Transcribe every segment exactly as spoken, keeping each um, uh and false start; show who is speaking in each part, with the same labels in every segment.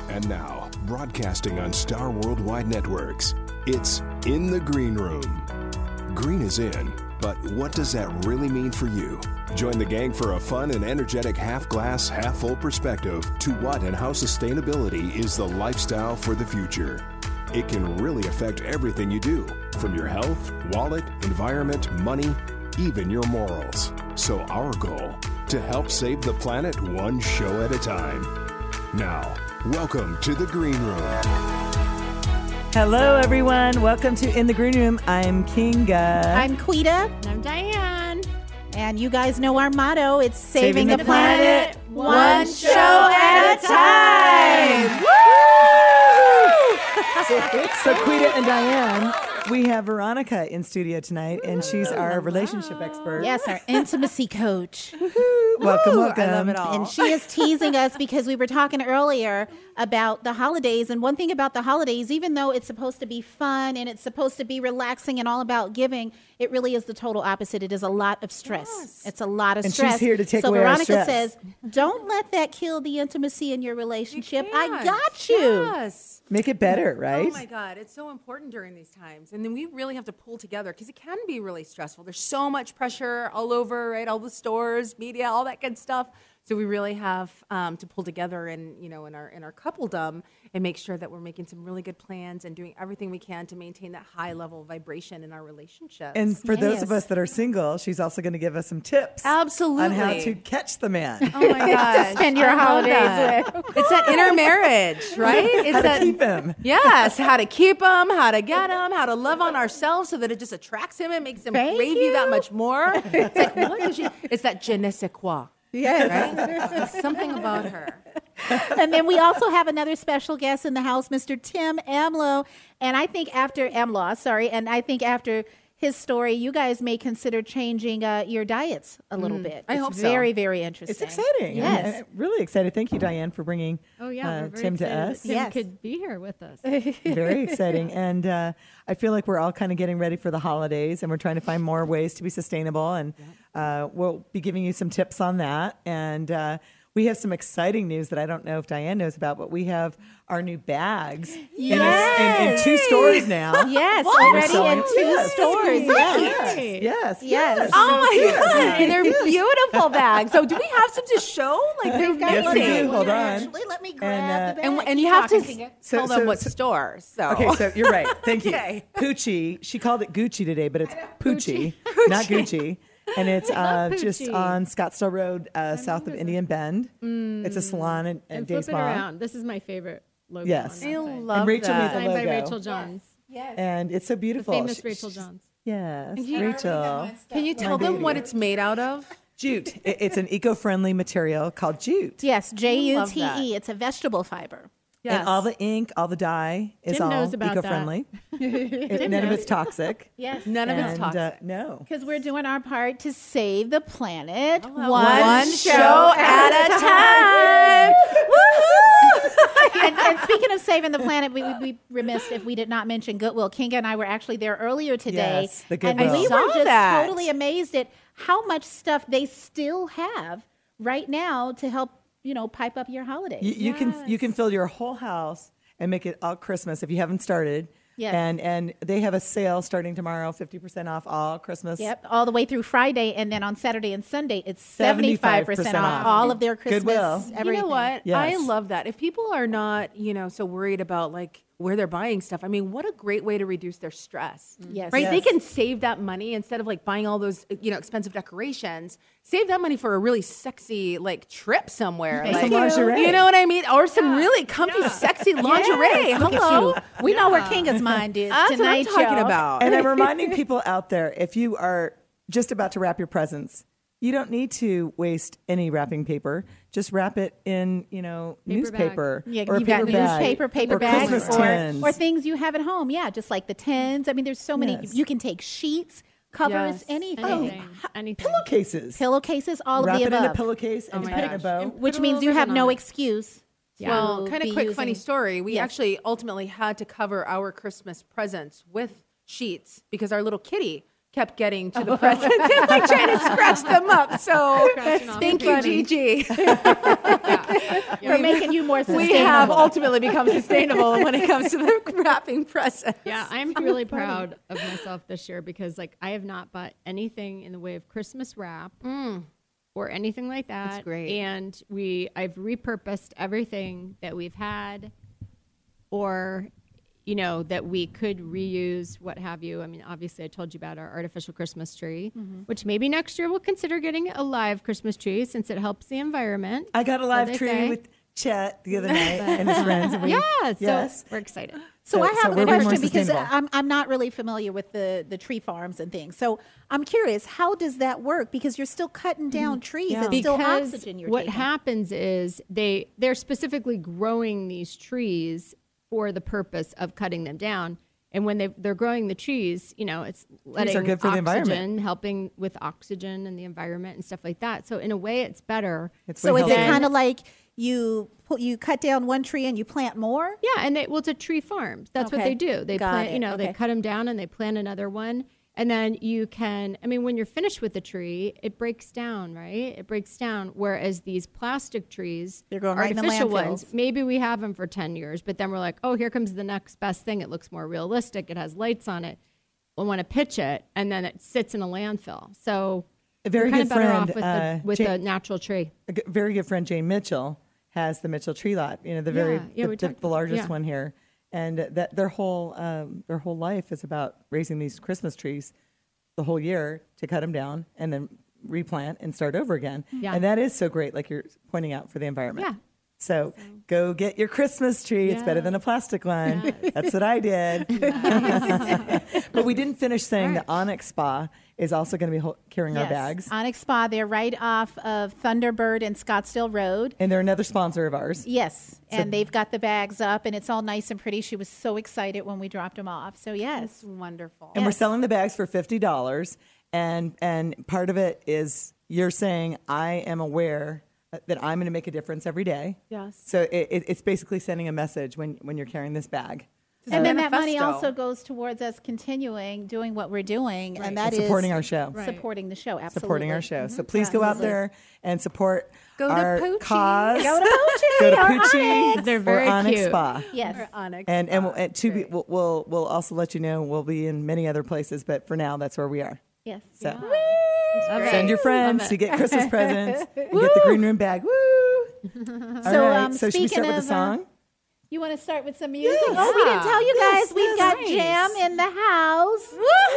Speaker 1: And now, broadcasting on Star Worldwide Networks, it's In the Green Room. Green is in, but what does that really mean for you? Join the gang for a fun and energetic half-glass, half-full perspective to what and how sustainability is the lifestyle for the future. It can really affect everything you do, from your health, wallet, environment, money, even your morals. So our goal, to help save the planet one show at a time. Now, welcome to the Green Room.
Speaker 2: Hello, everyone. Welcome to In the Green Room. I'm Kinga.
Speaker 3: I'm Quita.
Speaker 4: And I'm Diane.
Speaker 3: And you guys know our motto. It's saving,
Speaker 2: Saving
Speaker 3: the,
Speaker 2: the
Speaker 3: planet,
Speaker 2: planet
Speaker 3: one show at a time.
Speaker 2: Woo! So, Quita and Diane, we have Veronica in studio tonight, and she's our relationship expert.
Speaker 3: Yes, our intimacy coach.
Speaker 2: Welcome,
Speaker 4: Ooh,
Speaker 2: welcome.
Speaker 4: I love it all.
Speaker 3: And she is teasing us because we were talking earlier about the holidays. And one thing about the holidays, even though it's supposed to be fun and it's supposed to be relaxing and all about giving, it really is the total opposite. It is a lot of stress.
Speaker 4: Yes.
Speaker 3: It's a lot of
Speaker 2: And
Speaker 3: stress.
Speaker 2: she's here to take
Speaker 3: so
Speaker 2: away our
Speaker 3: Veronica
Speaker 2: stress.
Speaker 3: says, don't let that kill the intimacy in your relationship. I
Speaker 4: can't.
Speaker 3: got you.
Speaker 4: Yes.
Speaker 2: Make it better, right?
Speaker 4: Oh my God, it's so important during these times. And then we really have to pull together because it can be really stressful. There's so much pressure all over, right? All the stores, media, all that good stuff. So we really have um, to pull together in, you know, in our in our coupledom and make sure that we're making some really good plans and doing everything we can to maintain that high level of vibration in our relationships.
Speaker 2: And for those
Speaker 3: Yes.
Speaker 2: of us that are single, she's also going to give us some tips
Speaker 4: Absolutely.
Speaker 2: on how to catch the man.
Speaker 4: Oh my God.
Speaker 3: spend your holidays with.
Speaker 4: It's that inner marriage, right? It's
Speaker 2: how to
Speaker 4: that
Speaker 2: keep him.
Speaker 4: Yes, how to keep him, how to get him, how to love on ourselves so that it just attracts him and makes him
Speaker 3: Thank
Speaker 4: crave you.
Speaker 3: you.
Speaker 4: that much more. It's like, what is she? It's that je ne sais quoi,
Speaker 3: Yes.
Speaker 4: right? There's something about her.
Speaker 3: And then we also have another special guest in the house, Mister Tim Amlo. And I think after Amlaw, sorry, and I think after his story, you guys may consider changing uh, your diets a little bit.
Speaker 4: I
Speaker 3: It's
Speaker 4: hope so.
Speaker 3: very, very interesting.
Speaker 2: It's exciting.
Speaker 3: Yes.
Speaker 2: I'm, uh, really excited. Thank you, Diane, for bringing
Speaker 5: Oh yeah,
Speaker 2: uh,
Speaker 5: we're very
Speaker 2: Tim to
Speaker 5: excited
Speaker 2: us.
Speaker 5: that Tim
Speaker 3: Yes.
Speaker 5: could be here with us.
Speaker 2: Very exciting. And uh, I feel like we're all kind of getting ready for the holidays, and we're trying to find more ways to be sustainable. And uh, we'll be giving you some tips on that. And uh, we have some exciting news that I don't know if Diane knows about, but we have our new bags in, a, in, in two stores now.
Speaker 3: Yes,
Speaker 2: We're
Speaker 3: already
Speaker 2: selling-
Speaker 3: in two
Speaker 2: Yes.
Speaker 3: stores. Yes.
Speaker 2: Yes, yes,
Speaker 3: Yes.
Speaker 4: Oh my
Speaker 2: Yes.
Speaker 4: God, and they're beautiful bags. So do we have some to show? Like they're
Speaker 3: We've got
Speaker 2: Yes,
Speaker 3: one
Speaker 2: we
Speaker 4: amazing.
Speaker 2: do. Hold
Speaker 3: here,
Speaker 2: on.
Speaker 3: Actually, let me grab
Speaker 2: And, uh,
Speaker 3: the bag.
Speaker 4: And, and you
Speaker 3: Keep
Speaker 4: have to
Speaker 3: talking,
Speaker 4: s-
Speaker 3: Kinga.
Speaker 4: tell
Speaker 2: So-
Speaker 4: them
Speaker 2: so-
Speaker 4: what
Speaker 2: so-
Speaker 4: store. So
Speaker 2: Okay, so you're right. Thank you.
Speaker 4: Okay.
Speaker 2: Poochie. She called it Gucci today, but it's Poochie, not Gucci. And it's uh, just
Speaker 5: Poochie.
Speaker 2: on Scottsdale Road, uh, south of Indian Bend. It's a salon and, and,
Speaker 5: And
Speaker 2: day
Speaker 5: flip it
Speaker 2: spa.
Speaker 5: around. This is my favorite logo.
Speaker 2: Yes.
Speaker 5: on
Speaker 4: I
Speaker 5: that side.
Speaker 4: love
Speaker 2: Rachel made
Speaker 4: that.
Speaker 2: the
Speaker 5: Designed by
Speaker 2: logo.
Speaker 5: Rachel Johns,
Speaker 3: Yes.
Speaker 2: And it's so
Speaker 5: the
Speaker 2: beautiful.
Speaker 5: famous
Speaker 2: She-
Speaker 5: Rachel
Speaker 2: she's-
Speaker 5: Johns.
Speaker 2: Yes,
Speaker 4: you-
Speaker 2: Rachel.
Speaker 4: Can you tell them what it's made out of?
Speaker 2: Jute. It- It's an eco-friendly material called jute.
Speaker 3: Yes, J U
Speaker 4: love
Speaker 3: T
Speaker 4: that.
Speaker 3: E. It's a vegetable fiber.
Speaker 4: Yes.
Speaker 2: And all the ink, all the dye is
Speaker 5: Tim
Speaker 2: all
Speaker 5: knows about that.
Speaker 2: eco-friendly. It- none of it's toxic.
Speaker 3: Yes.
Speaker 4: None of it's
Speaker 2: And,
Speaker 4: toxic.
Speaker 2: uh, no.
Speaker 3: Because we're doing our part to save the planet one,
Speaker 4: One show at a time.
Speaker 3: and, and speaking of saving the planet, we would be remiss if we did not mention Goodwill. Kinga and I were actually there earlier today.
Speaker 2: Yes, the
Speaker 3: and
Speaker 2: Goodwill.
Speaker 3: we
Speaker 4: I saw
Speaker 3: were just
Speaker 4: that.
Speaker 3: totally amazed at how much stuff they still have right now to help, you know, pipe up your holidays.
Speaker 2: You, you can you can fill your whole house and make it all Christmas if you haven't started.
Speaker 3: Yes.
Speaker 2: And and they have a sale starting tomorrow, fifty percent off all Christmas.
Speaker 3: Yep, all the way through Friday, and then on Saturday and Sunday, it's seventy-five percent off
Speaker 2: off.
Speaker 3: all of their Christmas.
Speaker 2: Goodwill.
Speaker 3: Everything.
Speaker 4: You know what?
Speaker 2: Yes.
Speaker 4: I love that. If people are not, you know, so worried about like where they're buying stuff, I mean, what a great way to reduce their stress.
Speaker 3: Yes.
Speaker 4: Right? They
Speaker 2: Yes.
Speaker 4: can save that money instead of like buying all those, you know, expensive decorations. Save that money for a really sexy like trip somewhere.
Speaker 3: Thank
Speaker 4: like,
Speaker 2: Some lingerie.
Speaker 4: You know what I mean? Or some really comfy, sexy lingerie.
Speaker 3: Yes, look at
Speaker 4: Hello.
Speaker 3: you. We know where Kinga's mind is
Speaker 4: That's what I'm
Speaker 3: tonight,
Speaker 4: talking
Speaker 3: y'all.
Speaker 4: about.
Speaker 2: And I'm reminding people out there, if you are just about to wrap your presents, you don't need to waste any wrapping paper. Just wrap it in, you know,
Speaker 5: Paper
Speaker 2: newspaper
Speaker 3: Yeah,
Speaker 2: or a
Speaker 3: you've
Speaker 2: paper
Speaker 3: got
Speaker 2: bag
Speaker 3: newspaper, paper
Speaker 2: or
Speaker 3: bags,
Speaker 2: Christmas
Speaker 3: or,
Speaker 2: tins.
Speaker 3: or things you have at home. Yeah, just like the tins. I mean, there's so many.
Speaker 2: Yes.
Speaker 3: You can take sheets, covers,
Speaker 4: Yes.
Speaker 3: anything.
Speaker 5: Anything. Anything.
Speaker 2: Pillowcases.
Speaker 3: Pillowcases, all
Speaker 2: Wrap
Speaker 3: of
Speaker 2: it
Speaker 3: the
Speaker 2: in a
Speaker 3: above.
Speaker 2: pillowcase and
Speaker 4: Oh my
Speaker 2: put it in a
Speaker 4: gosh.
Speaker 2: bow.
Speaker 5: Put
Speaker 3: Which
Speaker 5: a
Speaker 3: means
Speaker 5: little
Speaker 3: you have
Speaker 5: ribbon
Speaker 3: no
Speaker 5: on it.
Speaker 3: excuse.
Speaker 4: Well,
Speaker 3: to
Speaker 4: kind of
Speaker 3: be
Speaker 4: quick,
Speaker 3: using-
Speaker 4: funny story. We
Speaker 3: Yes.
Speaker 4: actually ultimately had to cover our Christmas presents with sheets because our little kitty kept getting to the presents and like trying to scratch them up. So
Speaker 5: Scratching off
Speaker 4: thank
Speaker 5: the
Speaker 4: you,
Speaker 5: bunny.
Speaker 4: Gigi.
Speaker 3: We're making you more sustainable.
Speaker 4: We have ultimately become sustainable when it comes to the wrapping presents.
Speaker 5: Yeah, I'm really proud of myself this year because like I have not bought anything in the way of Christmas wrap or anything like that.
Speaker 4: That's great.
Speaker 5: And we I've repurposed everything that we've had or you know, that we could reuse, what have you. I mean, obviously, I told you about our artificial Christmas tree,
Speaker 2: Mm-hmm.
Speaker 5: which maybe next year we'll consider getting a live Christmas tree since it helps the environment.
Speaker 2: I got a
Speaker 5: So
Speaker 2: live
Speaker 5: they
Speaker 2: tree
Speaker 5: say.
Speaker 2: with Chet the other night and his friends. And we,
Speaker 5: Yeah, so
Speaker 2: yes.
Speaker 5: we're excited.
Speaker 3: So,
Speaker 2: So-
Speaker 3: I
Speaker 2: so
Speaker 3: have
Speaker 2: we're
Speaker 3: a
Speaker 2: being more
Speaker 3: question because
Speaker 2: sustainable.
Speaker 3: I'm I'm not really familiar with the the tree farms and things. So I'm curious, how does that work? Because you're still cutting down trees.
Speaker 4: Yeah.
Speaker 3: It's still
Speaker 5: Because
Speaker 3: oxygen you're
Speaker 5: what
Speaker 3: taking.
Speaker 5: happens is they they're specifically growing these trees for the purpose of cutting them down. And when they they're growing the trees, you know, it's letting
Speaker 2: are good for the
Speaker 5: oxygen,
Speaker 2: environment.
Speaker 5: helping with oxygen and the environment and stuff like that. So in a way, it's better.
Speaker 2: It's
Speaker 3: So
Speaker 2: way
Speaker 3: is it
Speaker 2: healthier.
Speaker 3: kind of like you put you cut down one tree and you plant more?
Speaker 5: Yeah, and they well, it's a tree farm. That's what
Speaker 3: Okay.
Speaker 5: they do. They
Speaker 3: Got
Speaker 5: plant,
Speaker 3: it.
Speaker 5: you know, they
Speaker 3: Okay.
Speaker 5: cut them down and they plant another one. And then you can, I mean, when you're finished with the tree, it breaks down, right? It breaks down. Whereas these plastic trees,
Speaker 3: They're going right in the
Speaker 5: artificial
Speaker 3: landfills.
Speaker 5: ones, maybe we have them for ten years, but then we're like, oh, here comes the next best thing. It looks more realistic. It has lights on it. We want to pitch it, and then it sits in a landfill. So
Speaker 2: A very
Speaker 5: you're kind
Speaker 2: good
Speaker 5: of better
Speaker 2: friend,
Speaker 5: off with,
Speaker 2: uh,
Speaker 5: the, with
Speaker 2: Ja-
Speaker 5: a natural tree.
Speaker 2: a g- very good friend, Jane Mitchell, has the Mitchell Tree Lot. You know, the very
Speaker 5: Yeah, yeah,
Speaker 2: the,
Speaker 5: we
Speaker 2: the,
Speaker 5: talked-
Speaker 2: the largest
Speaker 5: yeah.
Speaker 2: one here, and that their whole um, their whole life is about raising these Christmas trees the whole year to cut them down and then replant and start over again.
Speaker 5: Yeah.
Speaker 2: And that is so great, like you're pointing out for the environment.
Speaker 5: Yeah.
Speaker 2: So, go get your Christmas tree. It's better than a plastic one. That's what I did. But we didn't finish saying the Onyx Spa is also going to be ho- carrying our
Speaker 3: Yes.
Speaker 2: bags.
Speaker 3: Onyx Spa, they're right off of Thunderbird and Scottsdale Road.
Speaker 2: And they're another sponsor of ours.
Speaker 3: Yes, and they've got the bags up, and it's all nice and pretty. She was so excited when we dropped them off. So yes,
Speaker 4: Wonderful.
Speaker 2: And we're
Speaker 3: Yes.
Speaker 2: selling the bags for fifty dollars. And, and part of it is you're saying, I am aware that I'm going to make a difference every day.
Speaker 4: Yes.
Speaker 2: So it, it, it's basically sending a message when, when you're carrying this bag.
Speaker 3: and then that money
Speaker 4: manifesto.
Speaker 3: also goes towards us continuing doing what we're doing, and that
Speaker 2: And
Speaker 3: is
Speaker 2: supporting our show.
Speaker 5: Right.
Speaker 3: supporting the show. Absolutely,
Speaker 2: Supporting our show.
Speaker 3: Mm-hmm.
Speaker 2: So please go out there and support
Speaker 4: Go to
Speaker 2: our
Speaker 4: Poochie.
Speaker 2: cause.
Speaker 3: Go to Poochie.
Speaker 2: Go to
Speaker 3: or
Speaker 2: Poochie
Speaker 3: Onyx.
Speaker 5: They're very
Speaker 2: or Onyx
Speaker 5: cute.
Speaker 2: Spa.
Speaker 3: Yes.
Speaker 4: Onyx.
Speaker 2: And and, we'll,
Speaker 4: Spa.
Speaker 2: and to be,
Speaker 4: Great.
Speaker 2: we'll, we'll we'll also let you know we'll be in many other places, but for now that's where we are.
Speaker 3: Yes.
Speaker 2: So
Speaker 5: Okay.
Speaker 2: send your friends
Speaker 5: Love
Speaker 2: to
Speaker 5: it.
Speaker 2: get Christmas presents and get the green room bag. Woo! All
Speaker 3: So,
Speaker 2: right.
Speaker 3: um,
Speaker 2: so should we
Speaker 3: speaking
Speaker 2: start with
Speaker 3: of,
Speaker 2: the
Speaker 3: uh,
Speaker 2: song?
Speaker 3: You want to start with some music? Oh, we didn't tell you guys.
Speaker 2: Yes,
Speaker 3: We've
Speaker 2: yes,
Speaker 3: got
Speaker 2: nice.
Speaker 3: Jam in the house.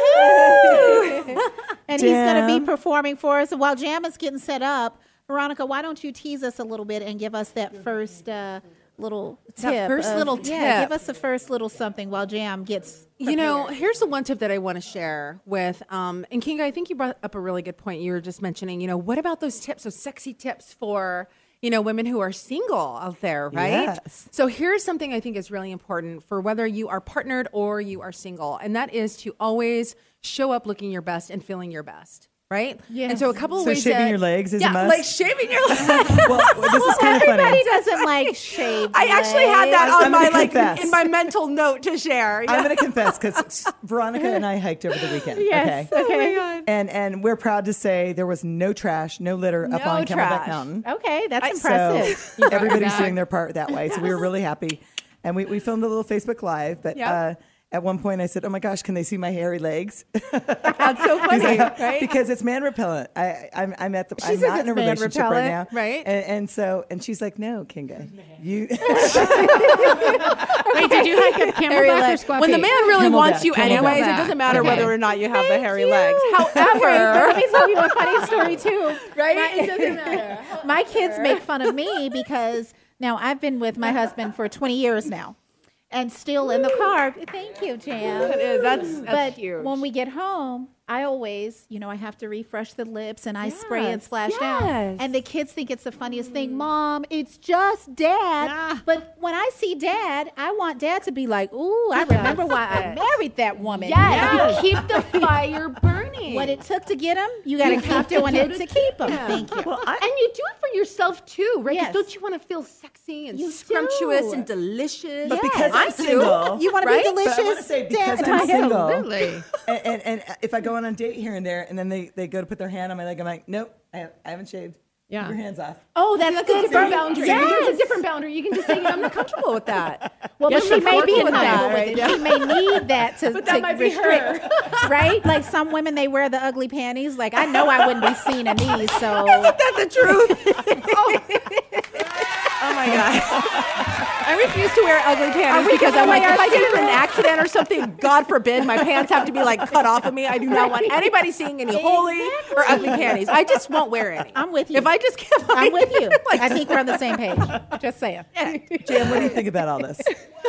Speaker 3: And he's
Speaker 2: Jam.
Speaker 3: going to be performing for us. And while Jam is getting set up, Veronica, why don't you tease us a little bit and give us that first uh, little tip?
Speaker 4: That first
Speaker 3: of-
Speaker 4: little
Speaker 3: Yeah,
Speaker 4: tip.
Speaker 3: give us the first little something while Jam gets
Speaker 4: You know,
Speaker 3: prepared.
Speaker 4: here's the one tip that I want to share with, um, and Kinga, I think you brought up a really good point. You were just mentioning, you know, what about those tips, those sexy tips for, you know, women who are single out there, right?
Speaker 2: Yes.
Speaker 4: So here's something I think is really important for whether you are partnered or you are single, and that is to always show up looking your best and feeling your best. Right?
Speaker 3: Yes.
Speaker 4: And so a couple of
Speaker 2: So
Speaker 4: ways
Speaker 2: shaving
Speaker 4: that-
Speaker 2: your legs is a
Speaker 4: yeah,
Speaker 2: must?
Speaker 4: like shaving your legs.
Speaker 2: Well, this is kind of
Speaker 3: Everybody
Speaker 2: funny.
Speaker 3: doesn't like shave.
Speaker 4: I actually had that
Speaker 3: legs.
Speaker 4: on
Speaker 2: I'm
Speaker 4: my
Speaker 2: gonna
Speaker 4: like
Speaker 2: confess.
Speaker 4: in my mental note to share.
Speaker 2: I'm going to confess because Veronica and I hiked over the weekend.
Speaker 3: Yes.
Speaker 2: Okay.
Speaker 3: Okay.
Speaker 2: And and we're proud to say there was no trash, no litter up
Speaker 4: No
Speaker 2: on Camelback
Speaker 4: trash.
Speaker 2: Mountain.
Speaker 3: Okay, that's
Speaker 4: I-
Speaker 3: impressive.
Speaker 2: So everybody's
Speaker 5: back.
Speaker 2: doing their part that way. So we were really happy. And we, we filmed a little Facebook Live. But
Speaker 4: Yep.
Speaker 2: uh, at one point I said, oh my gosh, can they see my hairy legs?
Speaker 4: That's so funny, right?
Speaker 2: Because it's man repellent. I, I'm, I'm at the,
Speaker 3: She
Speaker 2: I'm
Speaker 3: says
Speaker 2: not in a
Speaker 3: it's man
Speaker 2: relationship right now.
Speaker 4: repellent, right?
Speaker 2: And, and so, and she's like, no, Kinga, you,
Speaker 5: Wait, did you hike up
Speaker 4: Hairy
Speaker 5: Camelback or
Speaker 4: legs.
Speaker 5: Squat
Speaker 4: When the
Speaker 5: Peak?
Speaker 4: man really
Speaker 2: Camelback,
Speaker 4: wants you
Speaker 2: camelback.
Speaker 4: anyways, it doesn't matter
Speaker 5: Okay.
Speaker 4: whether or not you have the hairy legs.
Speaker 3: Okay, but
Speaker 4: However,
Speaker 3: let me tell you a funny story too.
Speaker 4: right?
Speaker 3: My-
Speaker 4: It doesn't matter.
Speaker 3: My kids make fun of me because now I've been with my husband for twenty years now, and still in the car. Thank you, Jam.
Speaker 4: It is. That's, that's
Speaker 3: But
Speaker 4: huge.
Speaker 3: when we get home, I always, you know, I have to refresh the lips and I spray and
Speaker 4: Yes,
Speaker 3: splash down.
Speaker 4: yes.
Speaker 3: And the kids think it's the funniest thing. Mom, it's just Dad.
Speaker 5: Ah.
Speaker 3: But when I see Dad, I want Dad to be like, ooh, I remember why I married that woman.
Speaker 4: Yes. You keep the fire burning. money.
Speaker 3: What it took to get them, you got to keep doing it to keep them.
Speaker 4: Yeah.
Speaker 3: Thank you.
Speaker 2: Well, I,
Speaker 4: And you do it for yourself too, right? 'Cause
Speaker 3: Yes.
Speaker 4: don't you want to feel sexy and
Speaker 3: You
Speaker 4: scrumptious
Speaker 3: do.
Speaker 4: and delicious?
Speaker 2: But because
Speaker 4: I
Speaker 2: I'm
Speaker 4: do.
Speaker 2: single,
Speaker 3: You want
Speaker 4: Right?
Speaker 3: to be
Speaker 2: but I want to
Speaker 3: delicious?
Speaker 2: say because
Speaker 3: Dan?
Speaker 2: I'm single,
Speaker 5: Absolutely.
Speaker 2: and, and, and if I go on a date here and there, and then they, they go to put their hand on my leg, I'm like, nope, I, have, I haven't shaved.
Speaker 5: Yeah.
Speaker 2: Keep your hands off.
Speaker 3: Oh, that's,
Speaker 4: That's
Speaker 3: good
Speaker 4: a different
Speaker 3: for
Speaker 4: boundary.
Speaker 3: Yes.
Speaker 4: It's a different boundary. You can just say, you know, I'm not comfortable with that.
Speaker 3: Well,
Speaker 5: Yes,
Speaker 3: but she
Speaker 5: I'm
Speaker 3: may be
Speaker 5: comfortable with
Speaker 3: comfortable
Speaker 5: that.
Speaker 3: with it. She may need that to,
Speaker 4: But that
Speaker 3: to
Speaker 4: might be
Speaker 3: restrict, right? Like some women, they wear the ugly panties. Like I know I wouldn't be seen in these. So
Speaker 4: That's the truth. oh. Oh my God. I refuse to wear ugly panties
Speaker 3: we
Speaker 4: because
Speaker 3: giving
Speaker 4: I'm like,
Speaker 3: away
Speaker 4: if
Speaker 3: our
Speaker 4: I get in an accident or something, God forbid, my pants have to be like cut off of me. I do not want anybody seeing any holy or ugly panties. I just won't wear any.
Speaker 3: I'm with you.
Speaker 4: If I just give,
Speaker 3: I'm with you. I think we're on the same page. Just saying.
Speaker 2: Jam, what do you think about all this?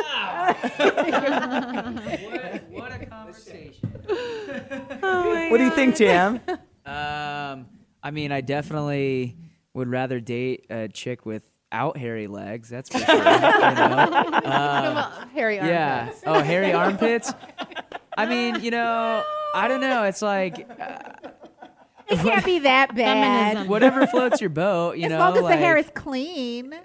Speaker 6: What, what a conversation.
Speaker 2: What do you think, Jam?
Speaker 6: Um, I mean, I definitely would rather date a chick without hairy legs. That's for sure. You know? Um,
Speaker 4: Harry
Speaker 6: yeah.
Speaker 4: armpits.
Speaker 6: Oh, hairy armpits. I mean, you know, I don't know. It's like uh,
Speaker 3: It can't be that bad.
Speaker 5: Feminism.
Speaker 6: whatever floats your boat. You
Speaker 3: As
Speaker 6: know,
Speaker 3: long as
Speaker 6: like,
Speaker 3: the hair is clean.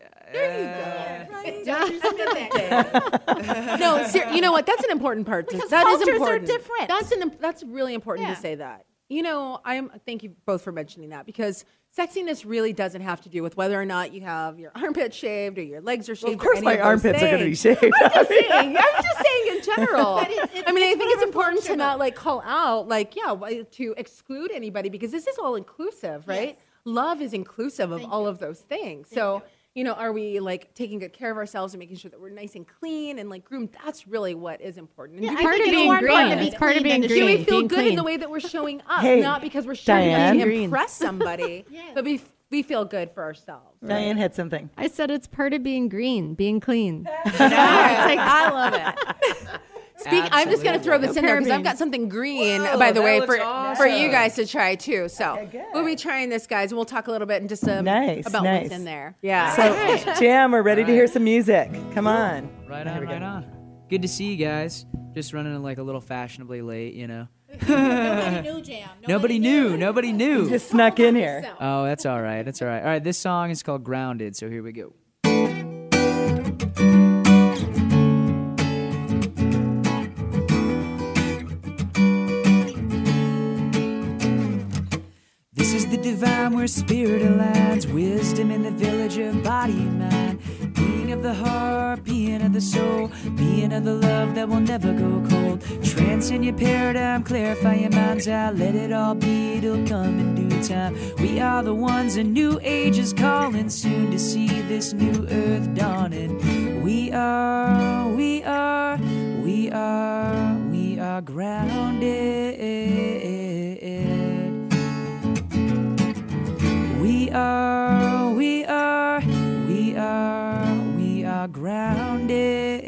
Speaker 4: No, ser- you know what? That's an important part. To,
Speaker 3: Because
Speaker 4: that is
Speaker 3: cultures are
Speaker 4: important.
Speaker 3: different.
Speaker 4: That's an im- that's really important
Speaker 3: Yeah.
Speaker 4: to say that. You know, I'm. Thank you both for mentioning that because sexiness really doesn't have to do with whether or not you have your armpits shaved or your legs are shaved.
Speaker 2: Of course,
Speaker 4: or any
Speaker 2: my
Speaker 4: of those
Speaker 2: armpits are going to be
Speaker 4: things.
Speaker 2: shaved.
Speaker 4: I'm just saying. I'm just saying in general.
Speaker 3: But it's- it's-
Speaker 4: I mean, I
Speaker 3: it's
Speaker 4: think it's
Speaker 3: whatever
Speaker 4: important
Speaker 3: floats
Speaker 4: to
Speaker 3: your
Speaker 4: not
Speaker 3: boat.
Speaker 4: like call out, like, yeah, why- to exclude anybody because this is all inclusive, right?
Speaker 3: Yes.
Speaker 4: Love is inclusive of all of those things. So. You know, are we like taking good care of ourselves and making sure that we're nice and clean and like groomed? That's really what is important. And
Speaker 3: Yeah,
Speaker 4: do
Speaker 3: I
Speaker 4: we
Speaker 5: Part
Speaker 3: think
Speaker 5: of
Speaker 3: it's
Speaker 5: being
Speaker 3: more important
Speaker 5: green.
Speaker 3: to be
Speaker 5: It's part of
Speaker 3: clean
Speaker 5: being
Speaker 3: than to
Speaker 5: green.
Speaker 4: do we
Speaker 5: Being
Speaker 4: feel good in
Speaker 5: clean.
Speaker 4: the way that we're showing up,
Speaker 2: Hey,
Speaker 4: not because we're showing
Speaker 2: Diane.
Speaker 4: up to impress somebody,
Speaker 3: Yes.
Speaker 4: but we we feel good for ourselves.
Speaker 2: Diane had something.
Speaker 5: I said it's part of being green, being clean.
Speaker 4: I love it. Speak, I'm just going to throw this in there because I've
Speaker 5: Parabens.
Speaker 4: got something green,
Speaker 6: Whoa,
Speaker 4: by the
Speaker 6: that
Speaker 4: way,
Speaker 6: looks
Speaker 4: for
Speaker 6: awesome.
Speaker 4: for you guys to try too. So
Speaker 2: Okay, good.
Speaker 4: we'll be trying this, guys, and we'll talk a little bit in just a,
Speaker 2: Nice,
Speaker 4: about
Speaker 2: nice.
Speaker 4: what's in there. Yeah.
Speaker 2: So, Jam, we're ready to hear some music. Come on.
Speaker 6: Right on, right on. Good to see you guys. Just running like a little fashionably late, you know.
Speaker 3: Nobody knew Jam.
Speaker 6: Nobody knew. Nobody knew.
Speaker 2: Just snuck in here.
Speaker 6: Oh, that's all right. That's all right. All right, this song is called Grounded, so here we go. This is the divine where spirit aligns, wisdom in the village of body and mind. Being of the heart, being of the soul, being of the love that will never go cold. Transcend your paradigm, clarify your mind's eye. Let it all be, it'll come in due time. We are the ones a new age is calling, soon to see this new earth dawning. We are, we are, we are, we are grounded. We are, we are, we are, we are grounded.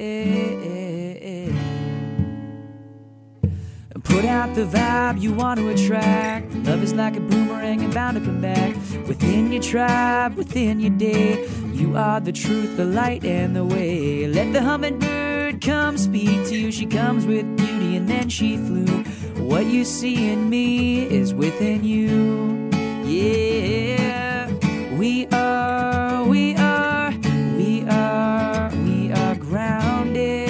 Speaker 6: Put out the vibe you want to attract. Love is like a boomerang and bound to come back. Within your tribe, within your day, you are the truth, the light, and the way. Let the hummingbird come speak to you. She comes with beauty and then she flew. What you see in me is within you. Yeah, we are, we are, we are, we are grounded.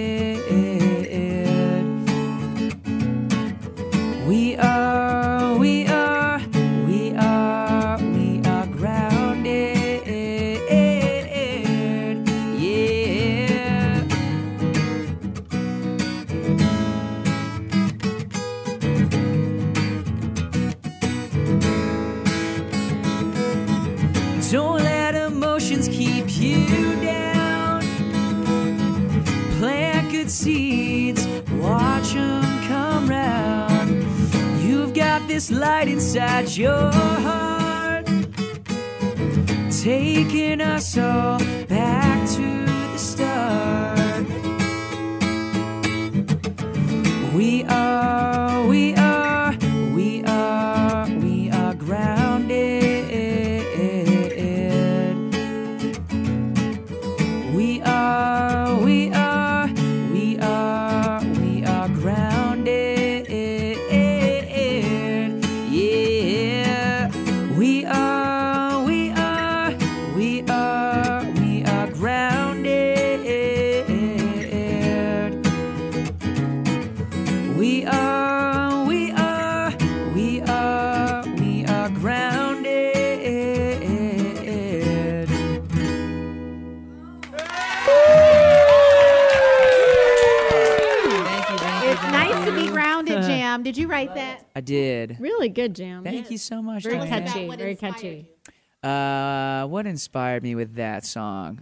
Speaker 6: We are, we are, we are, we are grounded. Yeah. Don't let emotions keep you down. Plant good seeds, watch them come round. You've got this light inside your heart, taking us all back to the start. We are, we are, we are, we are grounded. We are, we are, we are, we are grounded.
Speaker 3: did you write that?
Speaker 7: I did.
Speaker 5: Really good, Jam.
Speaker 7: Thank you so much.
Speaker 5: Very
Speaker 7: Diane.
Speaker 5: catchy.
Speaker 3: what
Speaker 5: Very
Speaker 3: inspired
Speaker 5: catchy.
Speaker 7: Uh, what inspired me with that song?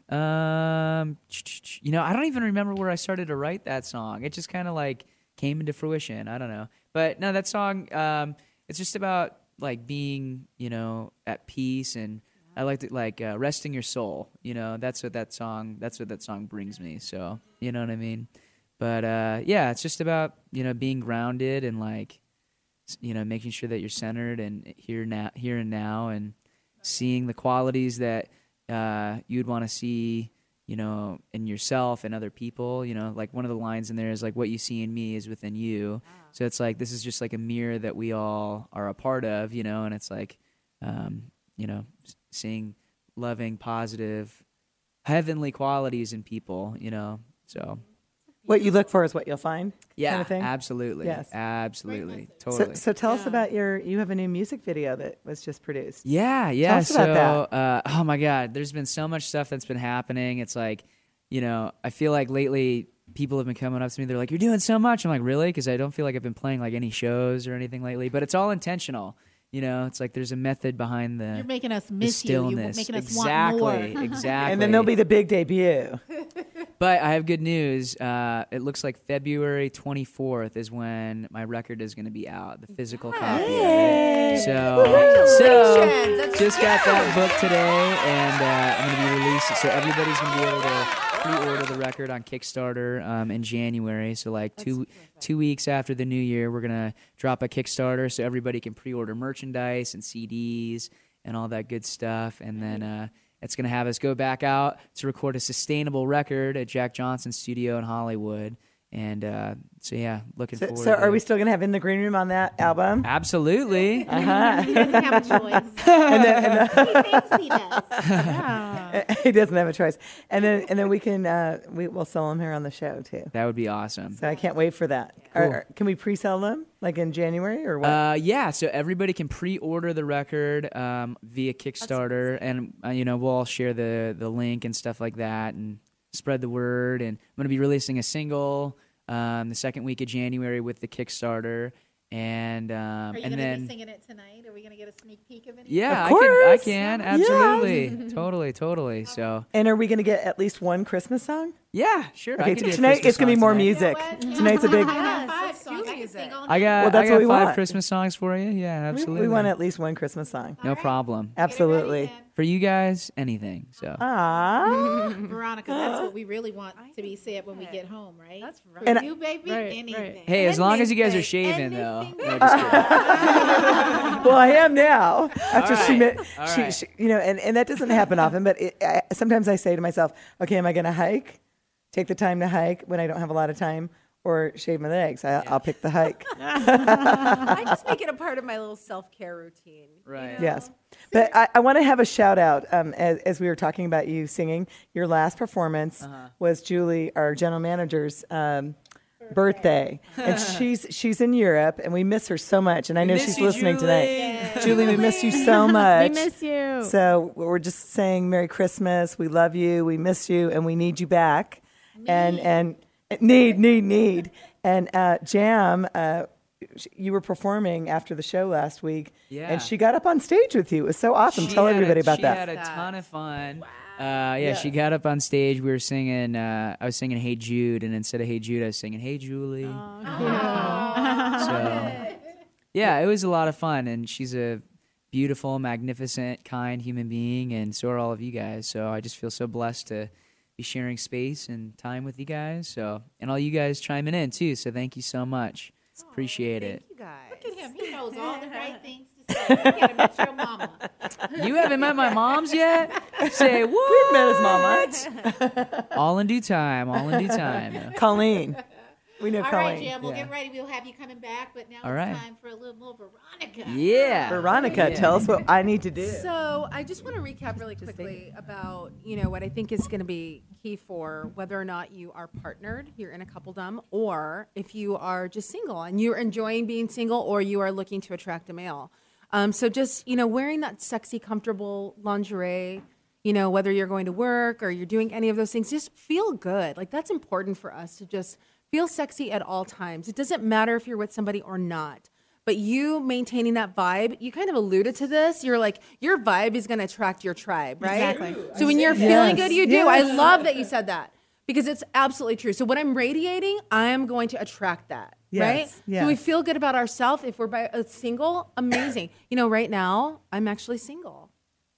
Speaker 7: Um, you know, I don't even remember where I started to write that song. It just kind of like came into fruition. I don't know, but no, that song. Um, it's just about like being, you know, at peace, and I like to like uh, resting your soul. You know, that's what that song. That's what that song brings me. So you know what I mean. But uh, yeah, it's just about, you know, being grounded and like, you know, making sure that you're centered and here now, here and now, and seeing the qualities that uh, you'd want to see, you know, in yourself and other people. You know, like one of the lines in there is like, "What you see in me is within you." So it's like this is just like a mirror that we all are a part of, you know, and it's like, um, you know, seeing loving, positive, heavenly qualities in people, you know, so.
Speaker 2: What you look for is what you'll find.
Speaker 7: Yeah,
Speaker 2: kind of thing?
Speaker 7: absolutely.
Speaker 2: Yes.
Speaker 7: Absolutely.
Speaker 2: So,
Speaker 7: Totally.
Speaker 2: so tell us about your. You have a new music video that was just produced.
Speaker 7: yeah, yeah.
Speaker 2: us
Speaker 7: so,
Speaker 2: about
Speaker 7: Uh, oh my God, there's been so much stuff that's been happening. It's like, you know, I feel like lately people have been coming up to me. They're like, "You're doing so much." I'm like, "Really?" Because I don't feel like I've been playing like any shows or anything lately. But it's all intentional. You know, it's like there's a method behind the,
Speaker 3: You're making us
Speaker 7: the
Speaker 3: miss you. You're
Speaker 7: stillness.
Speaker 3: making us
Speaker 7: exactly,
Speaker 3: want more.
Speaker 7: exactly.
Speaker 2: And then there'll be the big debut.
Speaker 7: But I have good news. Uh, it looks like February twenty-fourth is when my record is going to be out, the physical copy of it. So, so
Speaker 4: Congratulations.
Speaker 7: just got that book today, and uh, I'm going to be releasing. So everybody's going to be able to pre-order the record on Kickstarter um, in January. So like two two weeks after the new year, we're going to drop a Kickstarter so everybody can pre-order merchandise and C Ds and all that good stuff. And then uh, it's going to have us go back out to record a sustainable record at Jack Johnson's studio in Hollywood. And uh, so, yeah, looking
Speaker 2: So,
Speaker 7: forward
Speaker 2: so
Speaker 7: to
Speaker 2: are we
Speaker 7: it.
Speaker 2: still going to have In the Green Room on that album?
Speaker 7: Absolutely.
Speaker 2: Uh-huh.
Speaker 3: He doesn't have a choice.
Speaker 2: and then, and then,
Speaker 3: He thinks he does.
Speaker 2: he doesn't have a choice. And then and then we can uh, we will sell them here on the show too.
Speaker 7: That would be awesome.
Speaker 2: So I can't wait for that. Are- are- can we pre-sell them like in January or what?
Speaker 7: Uh, yeah, so everybody can pre-order the record um, via Kickstarter, and uh, you know we'll all share the the link and stuff like that, and spread the word. And I'm going to be releasing a single um, the second week of January with the Kickstarter, and um,
Speaker 3: Are you
Speaker 7: and
Speaker 3: going to
Speaker 7: then
Speaker 3: be singing it tonight? Are we going to get a sneak peek of it?
Speaker 7: yeah,
Speaker 2: Of
Speaker 7: I can, I
Speaker 2: course.
Speaker 7: can
Speaker 2: Yes.
Speaker 7: absolutely, totally, totally. So
Speaker 2: and are we going to get at least one Christmas song?
Speaker 7: yeah, sure. I
Speaker 2: Okay,
Speaker 7: can
Speaker 2: t-
Speaker 7: do a
Speaker 2: tonight
Speaker 7: Christmas
Speaker 2: it's going to be
Speaker 7: song
Speaker 2: more
Speaker 7: tonight.
Speaker 2: music.
Speaker 3: You know what?
Speaker 2: Tonight's a big.
Speaker 3: I got
Speaker 4: Yes,
Speaker 3: five
Speaker 4: let's do
Speaker 3: songs. I can
Speaker 4: music.
Speaker 3: sing all
Speaker 7: I
Speaker 3: night.
Speaker 7: got
Speaker 2: Well, that's
Speaker 7: I
Speaker 2: what
Speaker 7: got
Speaker 2: we
Speaker 7: five
Speaker 2: want.
Speaker 7: Christmas songs for you. Yeah,
Speaker 2: We,
Speaker 7: absolutely.
Speaker 2: we want at least one Christmas song.
Speaker 7: no problem.
Speaker 2: Absolutely.
Speaker 7: For you guys, anything. So
Speaker 2: Ah.
Speaker 3: Veronica, that's what we really want to be said when we get home, right?
Speaker 4: That's right.
Speaker 3: For
Speaker 2: And I-
Speaker 3: you, baby,
Speaker 5: Right,
Speaker 3: anything.
Speaker 5: right.
Speaker 7: hey, as long as you guys are
Speaker 4: Anything,
Speaker 7: shaving, though.
Speaker 4: anything.
Speaker 7: No, just kidding.
Speaker 2: Well, I am now. After
Speaker 7: All
Speaker 2: she,
Speaker 7: right.
Speaker 2: met,
Speaker 7: All
Speaker 2: she,
Speaker 7: right.
Speaker 2: she, you know, and, and that doesn't happen often. But it, I, sometimes I say to myself, "Okay, am I going to hike? Take the time to hike when I don't have a lot of time, or shave my legs? I, I'll pick the hike."
Speaker 4: I just make it a part of my little self-care routine. you
Speaker 7: Right.
Speaker 4: know?
Speaker 2: Yes, but I, I want to have a shout out um, as, as we were talking about you singing. Your last performance
Speaker 7: Uh-huh.
Speaker 2: was Julie, our general manager's um, birthday, and she's she's in Europe, and we miss her so much. And I know
Speaker 7: miss
Speaker 2: she's
Speaker 7: you,
Speaker 2: listening
Speaker 7: Julie.
Speaker 2: tonight. Julie, we miss you so much.
Speaker 5: We miss you.
Speaker 2: So we're just saying Merry Christmas. We love you. We miss you, and we need you back. And and need need need. And uh, Jam, uh, sh- you were performing after the show last week,
Speaker 7: Yeah.
Speaker 2: and she got up on stage with you. It was so awesome.
Speaker 7: She
Speaker 2: Tell
Speaker 7: had
Speaker 2: everybody
Speaker 7: a,
Speaker 2: about
Speaker 7: she
Speaker 2: that.
Speaker 7: had a ton of fun. Uh, yeah, she got up on stage. We were singing. Uh, I was singing "Hey Jude," and instead of "Hey Jude," I was singing "Hey Julie." So, yeah, it was a lot of fun, and she's a beautiful, magnificent, kind human being, and so are all of you guys. So I just feel so blessed to be sharing space and time with you guys. So, and all you guys chiming in too. So thank you so much. Appreciate it.
Speaker 4: You guys.
Speaker 3: Look at him. He knows all the right things to say. You gotta meet your mama.
Speaker 7: You haven't met my moms yet? Say what?
Speaker 2: We've met his mama,
Speaker 7: All in due time. All in due time.
Speaker 2: Colleen. We know
Speaker 3: All
Speaker 2: Colleen.
Speaker 3: right, Jim, we'll
Speaker 2: Yeah.
Speaker 3: get ready. We'll have you coming back, but now
Speaker 7: All
Speaker 3: it's
Speaker 7: right.
Speaker 3: time for a little more Veronica.
Speaker 7: Yeah.
Speaker 2: Veronica,
Speaker 7: Yeah.
Speaker 2: tell us what I need to do.
Speaker 4: So I just want to recap really quickly about, you know, what I think is going to be key for whether or not you are partnered, you're in a coupledom, or if you are just single and you're enjoying being single, or you are looking to attract a male. Um, so just, you know, wearing that sexy, comfortable lingerie, you know, whether you're going to work or you're doing any of those things, just feel good. Like that's important for us to just feel sexy at all times. It doesn't matter if you're with somebody or not. But you maintaining that vibe, you kind of alluded to this. You're like, your vibe is going to attract your tribe, right?
Speaker 2: Exactly.
Speaker 4: So when you're
Speaker 2: Yes.
Speaker 4: feeling good, you do.
Speaker 2: Yes.
Speaker 4: I love that you said that because it's absolutely true. So when I'm radiating, I'm going to attract that,
Speaker 2: Yes.
Speaker 4: right?
Speaker 2: Yes.
Speaker 4: So we feel good about ourselves. If we're by a single, amazing. You know, right now, I'm actually single.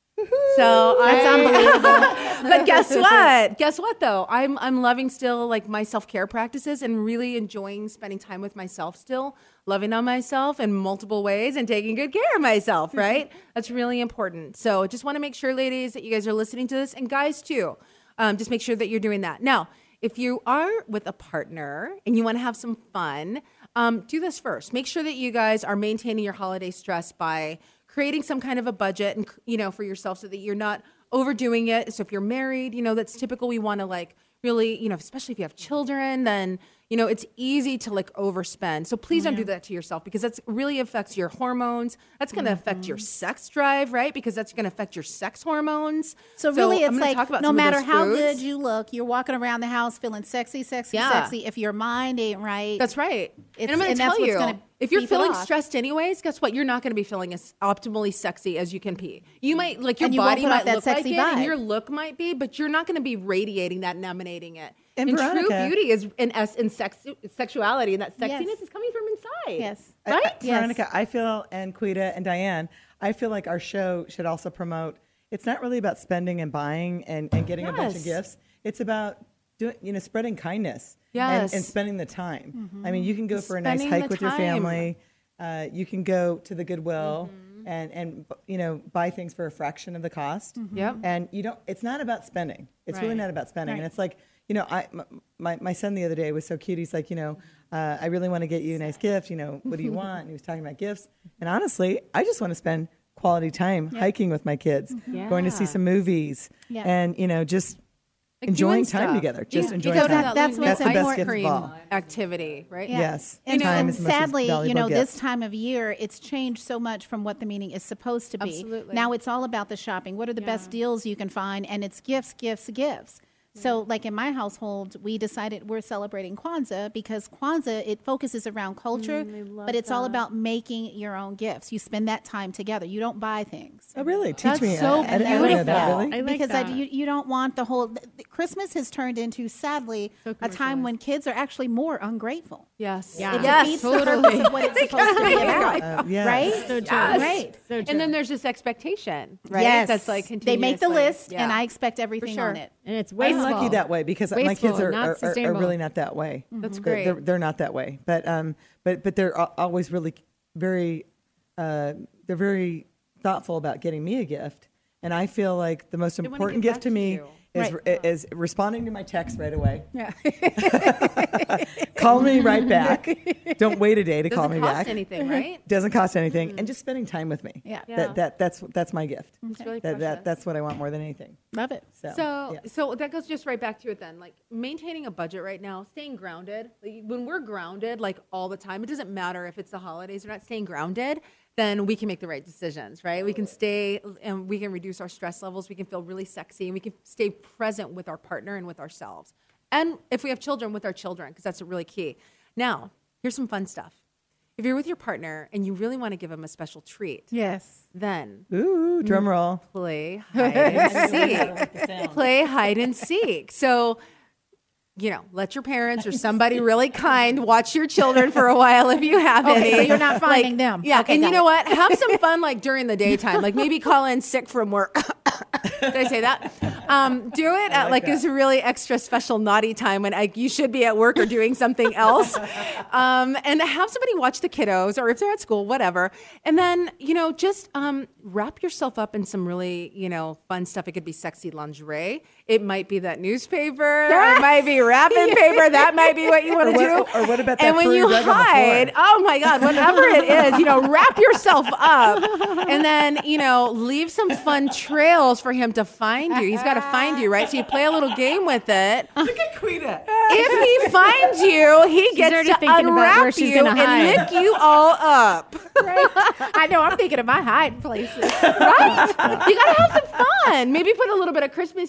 Speaker 4: So
Speaker 3: That's
Speaker 4: I,
Speaker 3: unbelievable.
Speaker 4: but guess what? Guess what though? I'm I'm loving still like my self-care practices and really enjoying spending time with myself still, loving on myself in multiple ways and taking good care of myself, right? That's really important. So just want to make sure, ladies, that you guys are listening to this and guys too. Um, just make sure that you're doing that. Now, if you are with a partner and you want to have some fun, um, do this first. Make sure that you guys are maintaining your holiday stress by creating some kind of a budget and, you know, for yourself so that you're not overdoing it. So if you're married, you know, that's typical. We want to like really, you know, especially if you have children, then, you know, it's easy to like overspend. So please don't do that to yourself because that's really affects your hormones. That's going to affect your sex drive, right? Because that's going to affect your sex hormones.
Speaker 3: So really,
Speaker 4: I'm
Speaker 3: it's
Speaker 4: gonna
Speaker 3: like
Speaker 4: talk about
Speaker 3: no
Speaker 4: some of
Speaker 3: matter
Speaker 4: those
Speaker 3: how
Speaker 4: foods.
Speaker 3: good you look, you're walking around the house feeling sexy, sexy,
Speaker 4: Yeah.
Speaker 3: sexy. If your mind ain't right,
Speaker 4: That's right.
Speaker 3: It's-
Speaker 4: and I'm going
Speaker 3: and
Speaker 4: to
Speaker 3: that's
Speaker 4: tell
Speaker 3: what's
Speaker 4: you,
Speaker 3: gonna
Speaker 4: if you're
Speaker 3: beat it
Speaker 4: feeling
Speaker 3: off.
Speaker 4: stressed anyways, guess what? You're not going to be feeling as optimally sexy as you can be. You might, like your
Speaker 3: And you won't
Speaker 4: body
Speaker 3: put off
Speaker 4: might
Speaker 3: that
Speaker 4: look like
Speaker 3: sexy
Speaker 4: it and
Speaker 3: vibe.
Speaker 4: your look might be, but you're not going to be radiating that and emanating it.
Speaker 2: And
Speaker 4: And, true
Speaker 2: Veronica-
Speaker 4: beauty is in, es- in sex, sexuality, and that sexiness
Speaker 3: Yes.
Speaker 4: is coming from inside.
Speaker 3: yes,
Speaker 2: I-
Speaker 4: Right?
Speaker 2: I-
Speaker 3: Yes.
Speaker 2: Veronica, I feel, and Quita and Diane, I feel like our show should also promote, it's not really about spending and buying and, and getting a bunch of
Speaker 4: Yes.
Speaker 2: gifts. It's about doing, you know, spreading kindness
Speaker 4: Yes.
Speaker 2: and, and spending the time. I mean, you can go for a nice
Speaker 4: Spending
Speaker 2: hike
Speaker 4: the
Speaker 2: with your
Speaker 4: time.
Speaker 2: family. Uh, you can go to the Goodwill and, and, you know, buy things for a fraction of the cost.
Speaker 4: Yep.
Speaker 2: And you don't, it's not about spending. It's really
Speaker 5: Right.
Speaker 2: not about spending.
Speaker 3: Right.
Speaker 2: And it's like, you know, I, m- my, my son the other day was so cute. He's like, you know, uh, I really want to get you a nice gift. You know, what do you want? And he was talking about gifts. And honestly, I just want to spend quality time hiking with my kids, going to see
Speaker 4: Yeah.
Speaker 2: some movies,
Speaker 3: Yeah.
Speaker 2: and, you know, just
Speaker 4: Like
Speaker 2: enjoying
Speaker 4: doing
Speaker 2: time
Speaker 4: stuff.
Speaker 2: together.
Speaker 4: You-
Speaker 2: Just
Speaker 4: you
Speaker 2: enjoying
Speaker 4: go to
Speaker 2: time.
Speaker 3: that- that's
Speaker 2: That's
Speaker 3: what's
Speaker 2: the best
Speaker 3: important.
Speaker 2: gift of
Speaker 4: cream
Speaker 2: all.
Speaker 4: activity, right?
Speaker 3: Yeah.
Speaker 2: Yes.
Speaker 3: And,
Speaker 2: Time
Speaker 3: and
Speaker 2: is the most
Speaker 3: sadly, you
Speaker 2: valuable
Speaker 3: know,
Speaker 2: gift.
Speaker 3: this time of year, it's changed so much from what the meeting is supposed to be.
Speaker 4: Absolutely.
Speaker 3: Now it's all about the shopping. What are the best deals you can find? And it's gifts, gifts, gifts. So, like in my household, we decided we're celebrating Kwanzaa because Kwanzaa, it focuses around culture, but it's all about making your own gifts. You spend that time together. You don't buy things.
Speaker 2: Oh, really? Teach
Speaker 4: That's
Speaker 2: me.
Speaker 4: so
Speaker 2: I, I didn't know that.
Speaker 4: beautiful.
Speaker 2: Really?
Speaker 5: I like
Speaker 3: because I,
Speaker 5: that.
Speaker 3: you, you don't want the whole th- th- Christmas has turned into, sadly,
Speaker 5: So
Speaker 3: a time when kids are actually more ungrateful.
Speaker 4: Yes.
Speaker 5: Yeah.
Speaker 3: It
Speaker 4: Yes.
Speaker 3: defeats the purpose of what it's supposed to be about.
Speaker 2: Uh, yes.
Speaker 3: Right?
Speaker 5: So true.
Speaker 3: Right.
Speaker 5: So true.
Speaker 4: And then there's this expectation, right?
Speaker 3: Yes.
Speaker 4: That's like
Speaker 3: they make the
Speaker 4: continuously-
Speaker 3: list,
Speaker 4: Yeah.
Speaker 3: and I expect everything
Speaker 4: sure.
Speaker 3: on it.
Speaker 5: and it's
Speaker 2: I'm
Speaker 5: wasteful.
Speaker 2: lucky that way because my
Speaker 5: Wasteful,
Speaker 2: kids are,
Speaker 5: not
Speaker 2: are, are, are
Speaker 5: sustainable.
Speaker 2: really not that way.
Speaker 4: That's
Speaker 2: They're-
Speaker 4: great.
Speaker 2: They're, they're not that way. But um, but but they're al- always really very uh, they're very thoughtful about getting me a gift, and I feel like the most
Speaker 4: wanna
Speaker 2: important
Speaker 4: give
Speaker 2: gift
Speaker 4: back
Speaker 2: to
Speaker 4: to
Speaker 2: me
Speaker 4: you.
Speaker 2: is
Speaker 3: Right.
Speaker 2: is responding to my text right away.
Speaker 3: Yeah.
Speaker 2: Call me right back. Don't wait a day to call
Speaker 4: Doesn't
Speaker 2: me
Speaker 4: cost
Speaker 2: back.
Speaker 4: anything, right?
Speaker 2: Doesn't cost anything, and just spending time with me.
Speaker 3: Yeah.
Speaker 4: Yeah.
Speaker 2: That, that that's that's my gift.
Speaker 4: It's really
Speaker 2: That, that
Speaker 4: precious.
Speaker 2: that's what I want more than anything.
Speaker 3: Love it.
Speaker 2: So
Speaker 4: So,
Speaker 2: yeah.
Speaker 4: so that goes just right back to it then. Like maintaining a budget right now, staying grounded. Like, when we're grounded, like all the time, it doesn't matter if it's the holidays or not. Staying grounded, then we can make the right decisions, right? We can stay and we can reduce our stress levels. We can feel really sexy, and we can stay present with our partner and with ourselves. And if we have children, with our children, because that's really key. Now, here's some fun stuff. If you're with your partner and you really want to give them a special treat,
Speaker 3: Yes.
Speaker 4: then
Speaker 2: Ooh, drum roll.
Speaker 4: play hide and seek. Play hide and seek. So, you know, let your parents or somebody really kind watch your children for a while if you have
Speaker 3: Okay,
Speaker 4: any.
Speaker 3: so you're not finding
Speaker 4: Like,
Speaker 3: them.
Speaker 4: Yeah,
Speaker 3: Okay,
Speaker 4: and you
Speaker 3: got
Speaker 4: know
Speaker 3: it.
Speaker 4: what? Have some fun like during the daytime. Like maybe call in sick from work. Did I say that? Um, do it at like, this really extra special naughty time when I, you should be at work or doing something else. Um, and have somebody watch the kiddos, or if they're at school, whatever. And then, you know, just um, wrap yourself up in some really, you know, fun stuff. It could be sexy lingerie. It might be that newspaper. It might be wrapping paper. That might be what you want
Speaker 2: Or
Speaker 4: to
Speaker 2: what-
Speaker 4: do.
Speaker 2: or what about that
Speaker 4: And when
Speaker 2: furry
Speaker 4: you
Speaker 2: rug on the
Speaker 4: hide,
Speaker 2: floor?
Speaker 4: oh my God, whatever it is, you know, wrap yourself up, and then you know, leave some fun trails for him to find you. He's got to find you, right? So you play a little game with it.
Speaker 2: Look at Quita.
Speaker 4: If he finds you, he gets
Speaker 5: already
Speaker 4: to
Speaker 5: thinking about where
Speaker 4: unwrap
Speaker 5: she's
Speaker 4: you
Speaker 5: gonna
Speaker 4: and
Speaker 5: hide.
Speaker 4: lick you all up.
Speaker 3: I know. I'm thinking of my hiding places.
Speaker 4: Right? You gotta have some fun. Maybe put a little bit of Christmas music on.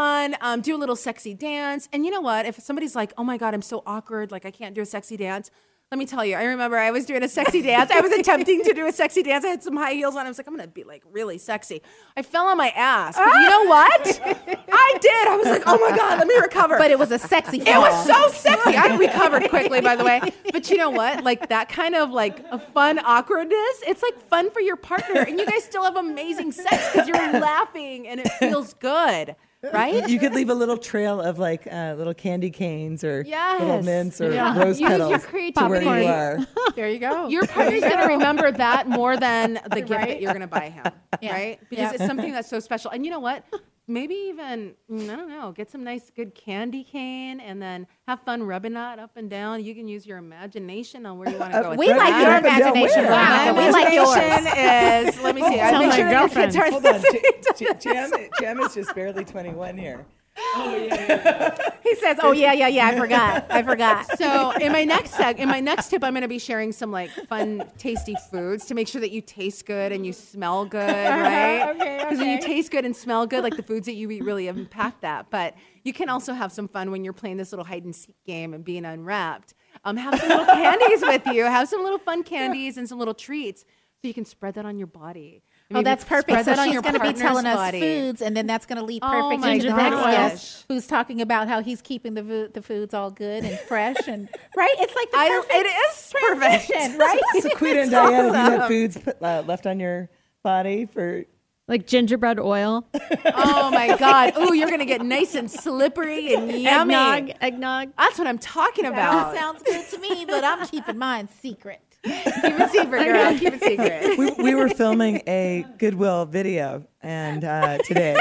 Speaker 4: on, um, do a little sexy dance. And you know what? If somebody's like, oh my God, I'm so awkward, like I can't do a sexy dance. Let me tell you, I remember I was doing a sexy dance. I was attempting to do a sexy dance. I had some high heels on. I was like, I'm going to be like really sexy. I fell on my ass. But you know what? I did. I was like, oh my God, let me recover.
Speaker 3: But it was a sexy
Speaker 4: It
Speaker 3: fall.
Speaker 4: was so sexy. I recovered quickly, by the way. But you know what? Like that kind of like a fun awkwardness, it's like fun for your partner. And you guys still have amazing sex because you're laughing and it feels good. Right?
Speaker 2: You could leave a little trail of like uh, little candy canes or
Speaker 4: Yes.
Speaker 2: little mints or
Speaker 5: Yeah.
Speaker 2: rose
Speaker 5: Use your
Speaker 2: petals to where
Speaker 5: creativity.
Speaker 2: you are.
Speaker 3: There you go.
Speaker 4: Your partner's going to remember that more than the gift that you're going to buy him,
Speaker 3: Yeah.
Speaker 4: right? Because
Speaker 3: Yeah.
Speaker 4: it's something that's so special. And you know what? Maybe even, mm, I don't know, get some nice good candy cane and then have fun rubbing that up and down. You can use your imagination on where you want to go with
Speaker 3: we
Speaker 4: that.
Speaker 3: like your
Speaker 2: Up and down
Speaker 3: imagination,
Speaker 2: where?
Speaker 3: Monica.
Speaker 4: My
Speaker 3: We like yours.
Speaker 4: imagination is, let me see. I
Speaker 5: Tell
Speaker 4: make
Speaker 5: my
Speaker 4: sure that your
Speaker 5: girlfriends.
Speaker 4: kids are
Speaker 2: Hold on,
Speaker 4: listening to
Speaker 2: J- J- Jam, Jam is just barely twenty-one here.
Speaker 3: He says, "Oh yeah, yeah, yeah. I forgot. I forgot."
Speaker 4: So in my next seg, in my next tip, I'm going to be sharing some like fun, tasty foods to make sure that you taste good and you smell good, right?
Speaker 3: Okay,
Speaker 4: Because when you
Speaker 3: okay.
Speaker 4: taste good and smell good, like the foods that you eat really impact that. But you can also have some fun when you're playing this little hide and seek game and being unwrapped. Um, have some little candies with you. Have some little fun candies and some little treats so you can spread that on your body.
Speaker 3: Oh,
Speaker 4: Maybe
Speaker 3: that's perfect.
Speaker 4: spread
Speaker 3: So
Speaker 4: that on
Speaker 3: she's
Speaker 4: your
Speaker 3: going to be
Speaker 4: partner's
Speaker 3: telling us
Speaker 4: body.
Speaker 3: foods, and then that's going to lead
Speaker 4: Oh
Speaker 3: perfect
Speaker 4: my
Speaker 3: into the
Speaker 5: gosh.
Speaker 3: next guest, who's talking about how he's keeping the vo- the foods all good and fresh, and right. It's like the
Speaker 4: I,
Speaker 3: perfect
Speaker 4: it is perfect.
Speaker 3: transition, right?
Speaker 2: So, Quita and Diana, do you have foods put, uh, left on your body for?
Speaker 5: Like gingerbread oil,
Speaker 4: Oh my God. Ooh, you're going to get nice and slippery and yummy.
Speaker 5: eggnog, eggnog.
Speaker 4: That's what I'm talking
Speaker 3: That
Speaker 4: about.
Speaker 3: sounds good to me, but I'm keeping mine secret.
Speaker 4: Keep it secret, girl. Keep it secret.
Speaker 2: We, we were filming a Goodwill video and uh, today.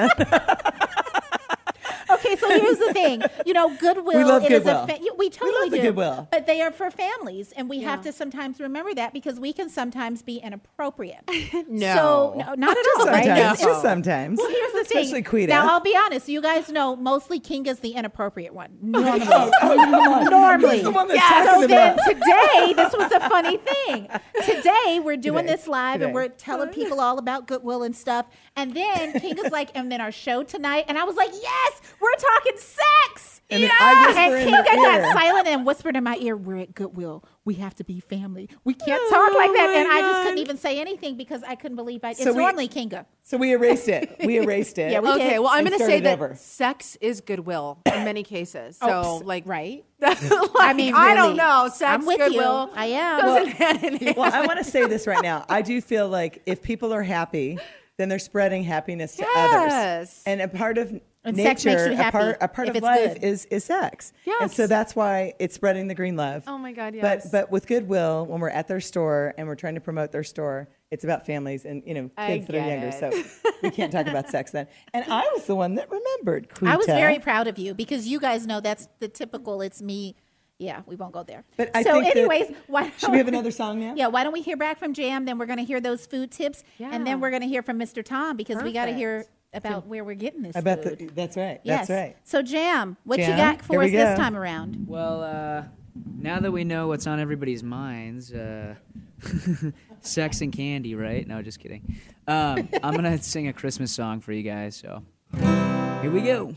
Speaker 3: Okay, so here's the thing. You know, Goodwill.
Speaker 2: We love
Speaker 3: it is
Speaker 2: Goodwill.
Speaker 3: A fa- you- we totally
Speaker 2: love the
Speaker 3: do.
Speaker 2: Goodwill.
Speaker 3: But they are for families, and we have to sometimes remember that because we can sometimes be inappropriate.
Speaker 4: No.
Speaker 3: So, no, not at all, right?
Speaker 2: Sometimes,
Speaker 3: It's-
Speaker 2: just sometimes.
Speaker 3: Well, here's the
Speaker 2: Especially
Speaker 3: thing.
Speaker 2: Quita.
Speaker 3: Now, I'll be honest. You guys know mostly Kinga's the inappropriate one. Normally.
Speaker 2: Oh, oh, come on.
Speaker 3: Normally.
Speaker 2: He's the one that's
Speaker 3: Yeah,
Speaker 2: talking
Speaker 3: so then
Speaker 2: about.
Speaker 3: today, this was a funny thing. Today, we're doing
Speaker 2: Today.
Speaker 3: this live
Speaker 2: Today.
Speaker 3: and we're telling people all about Goodwill and stuff. And then Kinga's like, and then our show tonight. And I was like, yes, we're talking sex.
Speaker 2: And then
Speaker 3: yeah.
Speaker 2: I whisper
Speaker 3: And
Speaker 2: in
Speaker 3: Kinga
Speaker 2: her ear.
Speaker 3: got silent and whispered in my ear, we're at Goodwill. We have to be family. We can't talk like that.
Speaker 2: Oh
Speaker 3: And
Speaker 2: my
Speaker 3: I just couldn't
Speaker 2: God.
Speaker 3: even say anything because I couldn't believe I. It's
Speaker 2: So we-
Speaker 3: normally Kinga.
Speaker 2: So we erased it. We erased it.
Speaker 3: Yeah, we
Speaker 4: Okay,
Speaker 3: did.
Speaker 4: well, I'm
Speaker 2: And
Speaker 4: going to say
Speaker 2: started
Speaker 4: that
Speaker 2: over.
Speaker 4: sex is goodwill in many cases. So,
Speaker 3: Oh,
Speaker 4: like,
Speaker 3: right.
Speaker 4: like,
Speaker 3: I mean,
Speaker 4: I don't
Speaker 3: really.
Speaker 4: know. Sex,
Speaker 3: I'm with
Speaker 4: goodwill.
Speaker 3: you. I am.
Speaker 4: Doesn't hand in hand.
Speaker 2: Well, I want to say this right now. I do feel like if people are happy, then they're spreading happiness to others.
Speaker 4: Yes.
Speaker 2: And a part of
Speaker 3: And
Speaker 2: nature,
Speaker 3: sex makes you
Speaker 2: a
Speaker 3: happy
Speaker 2: part, a part
Speaker 3: if
Speaker 2: of
Speaker 3: it's
Speaker 2: life
Speaker 3: good.
Speaker 2: is is sex. And
Speaker 4: Yes.
Speaker 2: so that's why it's spreading the green love.
Speaker 4: Oh my God, yes.
Speaker 2: But but with Goodwill, when we're at their store and we're trying to promote their store, it's about families and you know
Speaker 4: I
Speaker 2: kids that are
Speaker 4: get
Speaker 2: younger.
Speaker 4: it.
Speaker 2: So we can't talk about sex then. And I was the one that remembered.
Speaker 3: I was
Speaker 2: Quita.
Speaker 3: very proud of you because you guys know that's the typical. It's me. Yeah, we won't go there.
Speaker 2: But I
Speaker 3: so,
Speaker 2: think that-
Speaker 3: anyways, why
Speaker 2: Should we have another song now?
Speaker 3: Yeah, why don't we hear back from Jam? Then we're going to hear those food tips, and
Speaker 4: Yeah.
Speaker 3: then we're going to hear from Mister Tom because we got to
Speaker 4: Perfect.
Speaker 3: hear about where we're getting this
Speaker 2: I bet
Speaker 3: food.
Speaker 2: the, that's right.
Speaker 3: yes.
Speaker 2: That's right.
Speaker 3: So Jam, what you
Speaker 2: Jam,
Speaker 3: got for
Speaker 2: here we
Speaker 3: us this
Speaker 2: go.
Speaker 3: time around?
Speaker 7: Well, uh, now that we know what's on everybody's minds, uh, sex and candy, right? No, just kidding. Um, I'm gonna sing a Christmas song for you guys. So here we go.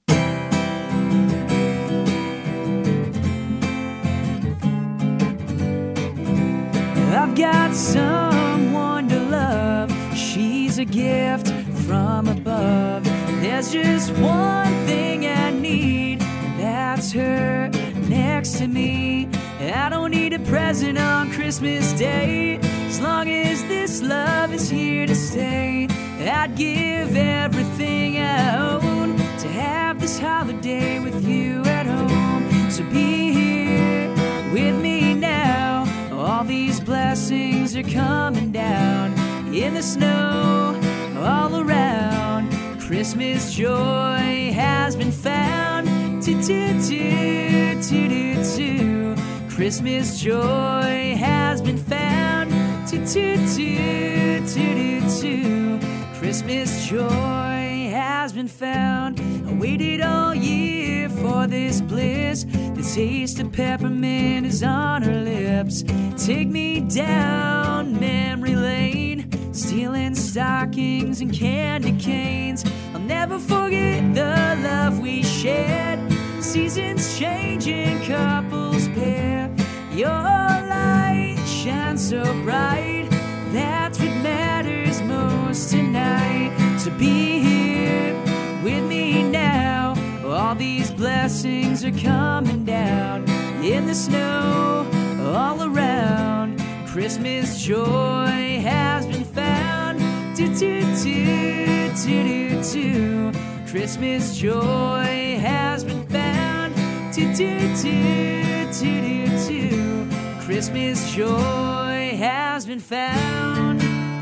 Speaker 6: I've got someone to love. She's a gift from above. There's just one thing I need, and that's her next to me. I don't need a present on Christmas Day, as long as this love is here to stay. I'd give everything I own to have this holiday with you at home. So be here with me now. All these blessings are coming down in the snow all around. Christmas joy has been found. Do, do, do, do, do, do. Christmas joy has been found. Do, do, do, do, do, do. Christmas joy has been found. I waited all year for this bliss. The taste of peppermint is on her lips. Take me down memory lane, stealing stockings and candy canes. I'll never forget the love we shared. Seasons changing, couples pair. Your light shines so bright. That's what matters most tonight. So be here with me now. All these blessings are coming down in the snow all around. Christmas joy has been found. Do do do do do do. Christmas joy has been found. Do do do do do do. Christmas joy has been found.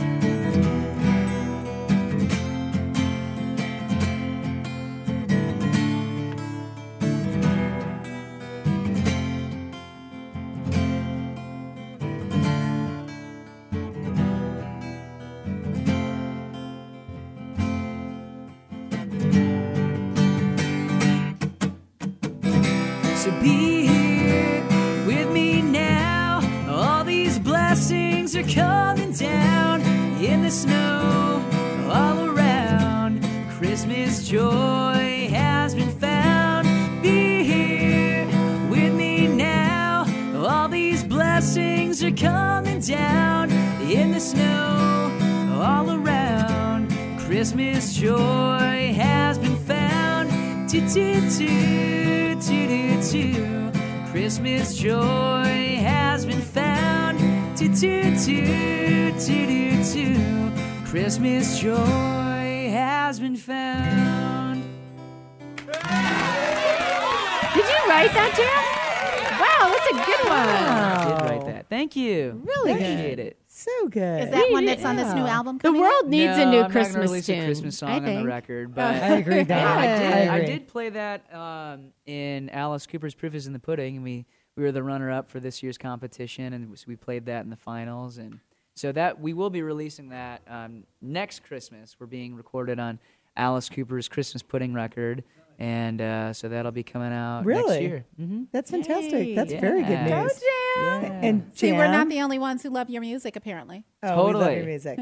Speaker 6: So be here with me now. All these blessings are coming down in the snow all around. Christmas joy has been found. Be here with me now. All these blessings are coming down in the snow all around. Christmas joy has been found. Do do do do do do. Christmas joy has been found. Do do do do do do. Christmas joy has been found.
Speaker 5: Did you write that, Jan? Wow, that's a good one.
Speaker 7: I did write that. Thank you.
Speaker 5: Really
Speaker 7: appreciate
Speaker 5: good.
Speaker 7: it.
Speaker 2: So good.
Speaker 3: Is that one that's on this new album
Speaker 5: The
Speaker 3: coming
Speaker 5: world
Speaker 3: out?
Speaker 5: needs
Speaker 7: no,
Speaker 5: a new
Speaker 7: I'm
Speaker 5: Christmas
Speaker 7: not gonna release
Speaker 5: tune.
Speaker 7: a Christmas
Speaker 5: I
Speaker 7: song on
Speaker 5: think.
Speaker 7: the record, but
Speaker 2: I agree, Dan.
Speaker 7: I did.
Speaker 2: I
Speaker 7: I,
Speaker 2: agree.
Speaker 7: did play that um, in Alice Cooper's "Proof Is in the Pudding," and we we were the runner-up for this year's competition, and so we played that in the finals, and so that we will be releasing that um, next Christmas. We're being recorded on Alice Cooper's Christmas Pudding record, and uh, so that'll be coming out
Speaker 2: Really?
Speaker 7: next year. Mm-hmm.
Speaker 2: That's fantastic.
Speaker 5: Yay.
Speaker 2: That's very good
Speaker 7: Yeah.
Speaker 2: news.
Speaker 3: Go, Jan.
Speaker 7: Yeah.
Speaker 2: And
Speaker 3: See, we're
Speaker 2: Jan-
Speaker 3: not the only ones who love your music, apparently.
Speaker 2: Oh, we love
Speaker 7: Totally.
Speaker 2: your music.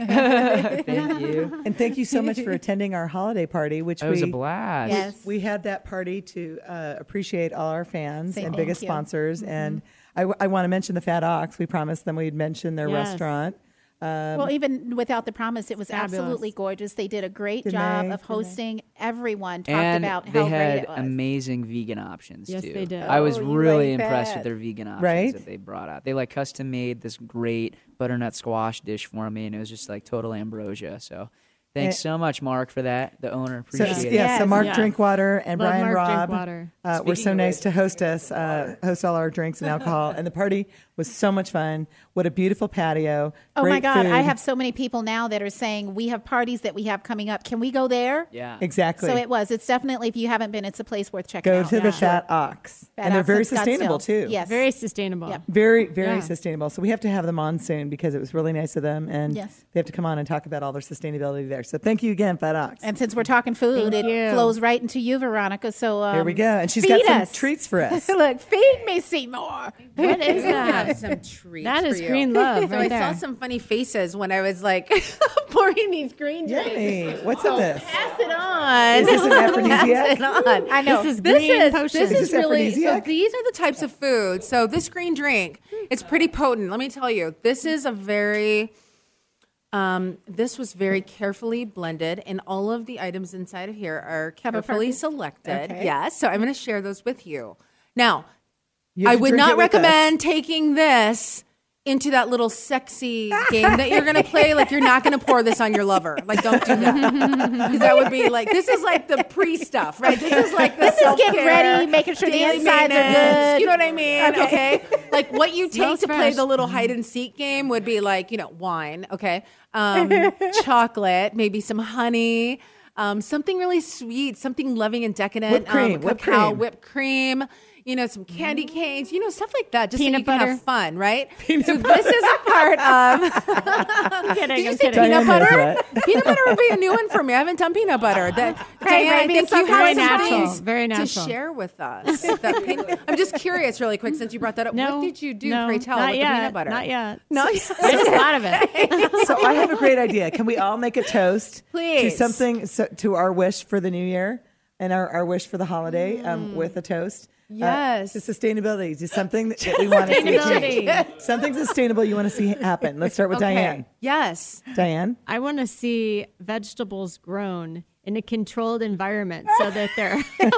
Speaker 7: Thank you.
Speaker 2: And thank you so much for attending our holiday party, which
Speaker 7: It was
Speaker 2: we
Speaker 7: a blast.
Speaker 3: Yes.
Speaker 2: we had that party to uh, appreciate all our fans
Speaker 3: Say
Speaker 2: and
Speaker 3: thank
Speaker 2: biggest
Speaker 3: you.
Speaker 2: sponsors. And I, w- I want to mention the Fat Ox. We promised them we'd mention their
Speaker 5: Yes.
Speaker 2: restaurant.
Speaker 3: Well, even without the promise, it was
Speaker 5: Fabulous.
Speaker 3: absolutely gorgeous. They did a great
Speaker 2: Didn't
Speaker 3: job
Speaker 2: they?
Speaker 3: of
Speaker 2: Didn't they?
Speaker 3: hosting. Everyone talked
Speaker 7: And
Speaker 3: about
Speaker 7: they
Speaker 3: how great
Speaker 7: had
Speaker 3: it was.
Speaker 7: amazing vegan options
Speaker 5: Yes,
Speaker 7: too.
Speaker 5: they did.
Speaker 7: I was
Speaker 3: Oh, you
Speaker 7: really
Speaker 3: like
Speaker 7: impressed
Speaker 3: that.
Speaker 7: with their vegan options
Speaker 2: Right?
Speaker 7: that they brought out. They like custom made this great butternut squash dish for me, and it was just like total ambrosia. So thanks
Speaker 2: Eh.
Speaker 7: so much, Mark, for that. The owner
Speaker 2: So,
Speaker 7: appreciate
Speaker 2: yeah,
Speaker 7: it.
Speaker 2: so Mark
Speaker 5: Yes.
Speaker 2: Drinkwater and
Speaker 5: Love
Speaker 2: Brian
Speaker 5: Mark
Speaker 2: Robb
Speaker 5: Drinkwater.
Speaker 2: uh, were
Speaker 7: Speaking
Speaker 2: so
Speaker 7: of
Speaker 2: nice
Speaker 7: which-
Speaker 2: to host us, uh, host all our drinks and alcohol. And the party was so much fun. What a beautiful patio.
Speaker 3: Oh my
Speaker 2: Great
Speaker 3: God! I
Speaker 2: food.
Speaker 3: have so many people now that are saying we have parties that we have coming up. Can we go there?
Speaker 7: Yeah.
Speaker 2: Exactly.
Speaker 3: So it was. It's definitely, if you haven't been, it's a place worth checking
Speaker 2: Go
Speaker 3: out.
Speaker 2: to the
Speaker 3: Yeah.
Speaker 2: Fat Ox.
Speaker 3: Fat
Speaker 2: and they're
Speaker 3: Ox
Speaker 2: very
Speaker 3: in
Speaker 2: sustainable
Speaker 3: Scottsdale.
Speaker 2: too.
Speaker 3: Yes.
Speaker 5: Very sustainable.
Speaker 3: Yep.
Speaker 2: Very, very
Speaker 5: Yeah.
Speaker 2: sustainable. So we have to have them on soon because it was really nice of them. And
Speaker 3: Yes.
Speaker 2: they have to come on and talk about all their sustainability there. So thank you again, Fat Ox.
Speaker 3: And since we're talking food,
Speaker 5: Thank
Speaker 3: it
Speaker 5: you.
Speaker 3: flows right into you, Veronica. So um,
Speaker 2: There we go. And she's
Speaker 3: feed
Speaker 2: got some
Speaker 3: us.
Speaker 2: treats for us.
Speaker 3: Look, feed me, Seymour.
Speaker 5: What is
Speaker 4: I have
Speaker 5: that?
Speaker 4: some treats.
Speaker 5: That is
Speaker 4: for you.
Speaker 5: green love
Speaker 4: So
Speaker 5: right
Speaker 4: I
Speaker 5: there.
Speaker 4: saw some funny faces when I was like pouring these green drinks.
Speaker 2: Yummy. What's in this?
Speaker 4: Pass it on.
Speaker 2: Is this an aphrodisiac?
Speaker 4: Pass it on.
Speaker 3: I know.
Speaker 5: This is
Speaker 4: This
Speaker 5: green
Speaker 4: is
Speaker 5: potion.
Speaker 4: this
Speaker 2: Is
Speaker 4: is
Speaker 2: this
Speaker 4: really so.
Speaker 2: aphrodisiac?
Speaker 4: These are the types of food. So this green drink, it's pretty potent. Let me tell you, this is a very. Um, this was very carefully blended, and all of the items inside of here are
Speaker 3: Have a
Speaker 4: carefully
Speaker 3: purpose?
Speaker 4: selected.
Speaker 3: Okay.
Speaker 4: Yes, so I'm going to share those with you. Now,
Speaker 2: You have
Speaker 4: I
Speaker 2: to
Speaker 4: would
Speaker 2: drink
Speaker 4: not
Speaker 2: it with us.
Speaker 4: recommend taking this into that little sexy game that you're going to play. Like, you're not going to pour this on your lover. Like, don't do that. Because that would be like, this is like the pre stuff, right? This is like the
Speaker 3: This is getting
Speaker 4: self-care,
Speaker 3: ready, making sure the
Speaker 4: daily
Speaker 3: insides are
Speaker 4: maintenance.
Speaker 3: good.
Speaker 4: You know what I mean? Okay. Like, what you take
Speaker 5: Smells
Speaker 4: to play
Speaker 5: fresh.
Speaker 4: the little hide and seek game would be like, you know, wine, okay? Um, chocolate, maybe some honey. Um, something really sweet, something loving and decadent.
Speaker 2: Whipped cream,
Speaker 4: um,
Speaker 2: whipped
Speaker 4: cacao,
Speaker 2: cream.
Speaker 4: whipped cream. you know, some candy canes, you know, stuff like that, just
Speaker 5: Peanut
Speaker 4: so you can
Speaker 5: butter.
Speaker 4: have fun, right? so this is a part of.
Speaker 5: I'm kidding.
Speaker 4: Did you
Speaker 5: I'm
Speaker 4: say
Speaker 5: kidding.
Speaker 4: peanut
Speaker 2: Diane knows
Speaker 4: butter?
Speaker 2: that.
Speaker 4: Peanut butter would be a new one for me. I haven't done peanut butter. That,
Speaker 5: Right,
Speaker 4: Diane, I
Speaker 5: maybe
Speaker 4: think
Speaker 5: it's
Speaker 4: you
Speaker 5: something very
Speaker 4: have some
Speaker 5: natural,
Speaker 4: things
Speaker 5: very
Speaker 4: to
Speaker 5: natural.
Speaker 4: share with us. That peanut- I'm just curious, really quick, since you brought that up.
Speaker 5: No,
Speaker 4: what did you do,
Speaker 5: no,
Speaker 4: pray tell,
Speaker 5: not
Speaker 4: with
Speaker 5: yet,
Speaker 4: the peanut butter?
Speaker 5: Not yet.
Speaker 4: No,
Speaker 5: I just thought of it.
Speaker 2: So I have a great idea. Can we all make a toast to
Speaker 4: Please.
Speaker 2: something, so, to our wish for the new year and our, our wish for the holiday um, with a toast?
Speaker 4: Yes.
Speaker 2: Uh, to sustainability, to something that we want to see
Speaker 5: Sustainability.
Speaker 2: change. Something sustainable you want to see happen. Let's start with
Speaker 4: Okay.
Speaker 2: Diane.
Speaker 4: Yes.
Speaker 2: Diane?
Speaker 5: I want to see vegetables grown in a controlled environment so that they're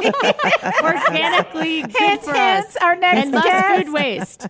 Speaker 5: organically good
Speaker 3: Hence,
Speaker 5: for
Speaker 3: hence,
Speaker 5: us
Speaker 3: our next
Speaker 5: and less
Speaker 3: guest.
Speaker 5: food waste.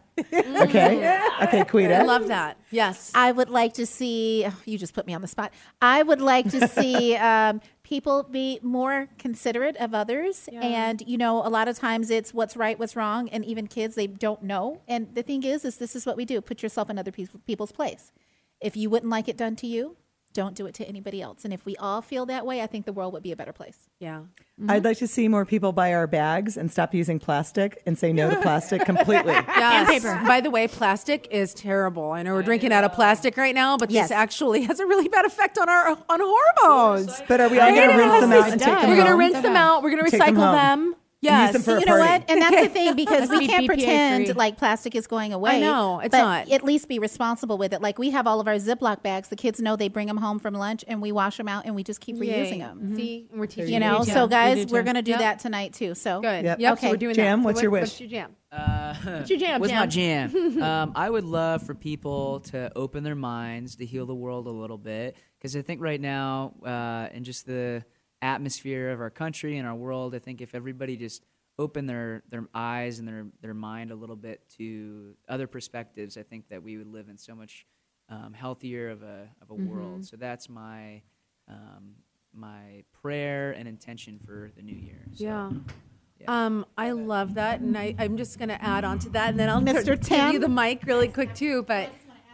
Speaker 2: Okay. Okay,
Speaker 4: I
Speaker 2: Quita.
Speaker 4: love that. Yes.
Speaker 3: I would like to see, oh, you just put me on the spot. I would like to see um, people be more considerate of others. And, you know, a lot of times it's what's right, what's wrong. And even kids, they don't know. And the thing is, is this is what we do. Put yourself in other pe- people's place. If you wouldn't like it done to you, don't do it to anybody else. And if we all feel that way, I think the world would be a better place.
Speaker 4: Yeah.
Speaker 2: I'd like to see more people buy our bags and stop using plastic and say no to plastic completely.
Speaker 4: Yes.
Speaker 5: paper.
Speaker 4: By the way, plastic is terrible. I know we're drinking out of plastic right now, but
Speaker 3: Yes.
Speaker 4: this actually has a really bad effect on our on hormones.
Speaker 2: But are we all going to rinse them out and
Speaker 5: It
Speaker 2: take them
Speaker 5: does.
Speaker 4: We're going to
Speaker 2: home?
Speaker 4: rinse them out. We're going to
Speaker 2: Take them
Speaker 4: recycle
Speaker 2: home.
Speaker 4: them.
Speaker 2: use
Speaker 4: Yes.
Speaker 2: them for a
Speaker 3: You know
Speaker 2: party.
Speaker 3: what? And that's the thing, because we
Speaker 5: be
Speaker 3: can't
Speaker 5: B P A
Speaker 3: pretend
Speaker 5: free.
Speaker 3: like plastic is going away.
Speaker 4: I know, it's
Speaker 3: but
Speaker 4: not.
Speaker 3: At least be responsible with it. Like we have all of our Ziploc bags. The kids know they bring them home from lunch, and we wash them out, and we just keep reusing them.
Speaker 4: See, and we're teaching
Speaker 3: You know,
Speaker 5: do too.
Speaker 3: so
Speaker 5: We
Speaker 3: guys,
Speaker 5: do too.
Speaker 3: we're going to do
Speaker 4: Yep.
Speaker 3: that tonight too. So
Speaker 4: Good.
Speaker 2: Yep.
Speaker 4: Yep.
Speaker 3: Okay.
Speaker 4: So we're doing
Speaker 2: Jam,
Speaker 4: that.
Speaker 2: what's
Speaker 4: So
Speaker 2: your
Speaker 4: what-
Speaker 2: wish?
Speaker 4: What's your jam?
Speaker 7: Uh,
Speaker 4: What's your jam?
Speaker 7: What's
Speaker 4: Jam?
Speaker 7: my jam? um, I would love for people to open their minds, to heal the world a little bit, because I think right now, uh, in just the atmosphere of our country and our world, I think if everybody just opened their, their eyes and their, their mind a little bit to other perspectives, I think that we would live in so much um, healthier of a of a world. So that's my um, my prayer and intention for the new year. So,
Speaker 4: Yeah.
Speaker 7: yeah.
Speaker 4: Um, I love that, and I, I'm just going to add on to that, and then I'll
Speaker 3: Mister
Speaker 4: tur- give you
Speaker 3: Tim?
Speaker 4: the mic really quick too. But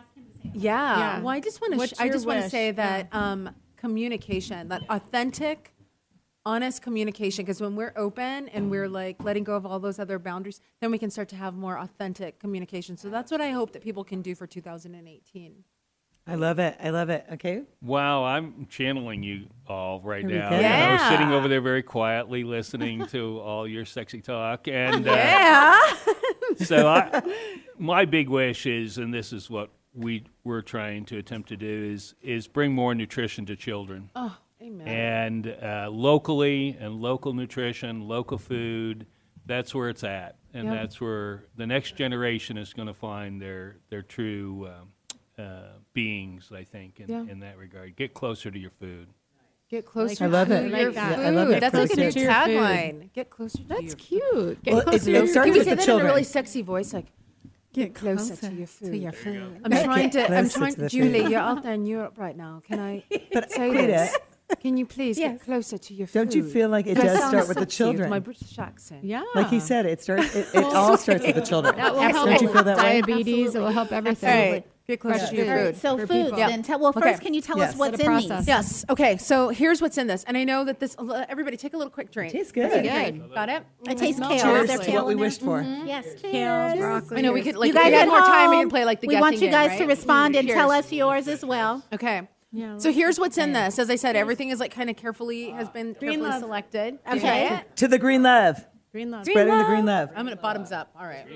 Speaker 4: yeah,
Speaker 5: Yeah.
Speaker 4: well, I just want to.
Speaker 5: What's
Speaker 4: Sh- I
Speaker 5: your
Speaker 4: just want to
Speaker 5: wish?
Speaker 4: say that um, communication, that authentic, honest communication, because when we're open and we're like letting go of all those other boundaries, then we can start to have more authentic communication. So that's what I hope that people can do for two thousand eighteen.
Speaker 2: I love it. I love it. Okay.
Speaker 8: Wow, I'm channeling you all right
Speaker 2: Here we
Speaker 8: now.
Speaker 2: go.
Speaker 8: And I was
Speaker 4: Yeah.
Speaker 8: sitting over there very quietly listening to all your sexy talk. And uh,
Speaker 4: Yeah.
Speaker 8: so I, my big wish is, and this is what we, we're trying to attempt to do, is, is bring more nutrition to children.
Speaker 4: Oh, amen.
Speaker 8: And uh, locally and local nutrition, local food, that's where it's at. And
Speaker 4: Yep.
Speaker 8: that's where the next generation is going to find their, their true um, uh, beings, I think, in,
Speaker 4: Yeah.
Speaker 8: in that regard. Get closer to your food.
Speaker 4: Get closer
Speaker 2: I love
Speaker 4: to
Speaker 2: it.
Speaker 4: your
Speaker 5: Like that.
Speaker 4: food.
Speaker 2: Yeah, I love that.
Speaker 4: That's like a new
Speaker 2: Closer
Speaker 5: to your food.
Speaker 4: tagline. Get closer to
Speaker 5: That's
Speaker 4: your food.
Speaker 5: cute. Get
Speaker 2: Well,
Speaker 5: closer
Speaker 2: it-
Speaker 5: to your
Speaker 2: it starts
Speaker 4: Can we
Speaker 2: with
Speaker 4: say
Speaker 2: the
Speaker 4: that
Speaker 2: children.
Speaker 4: in a really sexy voice? Like, get closer, to your food.
Speaker 3: to your food.
Speaker 4: I'm trying to. I'm
Speaker 2: closer
Speaker 4: trying.
Speaker 2: to the
Speaker 4: Julie,
Speaker 2: food.
Speaker 4: you're out there in Europe right now. Can I
Speaker 2: But
Speaker 4: say
Speaker 2: Quita,
Speaker 4: this? Can you please
Speaker 3: Yes.
Speaker 4: get closer to your food?
Speaker 2: don't you feel like it
Speaker 4: That
Speaker 2: does
Speaker 4: sounds
Speaker 2: start with the
Speaker 4: sexy with
Speaker 2: children?
Speaker 4: my British accent.
Speaker 5: Yeah.
Speaker 2: Like he said, it starts. It, it all starts with the children.
Speaker 5: That will
Speaker 2: Don't
Speaker 5: help
Speaker 2: you feel that way?
Speaker 5: diabetes. It will help everything.
Speaker 4: All right. Get closer
Speaker 5: Fresh
Speaker 4: to your
Speaker 5: food.
Speaker 3: All right,
Speaker 4: food.
Speaker 3: so
Speaker 5: for
Speaker 3: foods
Speaker 5: people.
Speaker 3: then. Tell, well,
Speaker 4: Okay.
Speaker 3: first, can you tell
Speaker 2: Yes.
Speaker 3: us what's
Speaker 5: The
Speaker 3: in
Speaker 5: process.
Speaker 3: these?
Speaker 4: Yes. Okay. So here's what's in this, and I know that this. Everybody, take a little quick drink.
Speaker 2: Tastes good.
Speaker 4: Take a
Speaker 5: Good.
Speaker 4: drink. Got it?
Speaker 3: It tastes
Speaker 5: Smells
Speaker 3: kale. Is
Speaker 2: Cheers
Speaker 3: there
Speaker 2: to
Speaker 3: kale
Speaker 2: what we
Speaker 3: in there?
Speaker 2: wished for.
Speaker 3: Yes,
Speaker 5: Kale,
Speaker 3: cheers.
Speaker 5: broccoli.
Speaker 4: I know we could like.
Speaker 3: You guys
Speaker 4: if we had
Speaker 3: at
Speaker 4: more time, we
Speaker 3: home,
Speaker 4: could play like the
Speaker 3: we want
Speaker 4: guessing
Speaker 3: you guys
Speaker 4: game,
Speaker 3: to
Speaker 4: right?
Speaker 3: respond and tell
Speaker 4: Cheers.
Speaker 3: us yours as well.
Speaker 4: Okay.
Speaker 5: Yeah.
Speaker 4: So here's what's in this. As I said, everything is like kind of carefully has been carefully
Speaker 5: love.
Speaker 4: selected.
Speaker 3: Okay.
Speaker 2: To the green love.
Speaker 5: Green love.
Speaker 2: Spreading the green love.
Speaker 4: I'm gonna bottoms up. All right.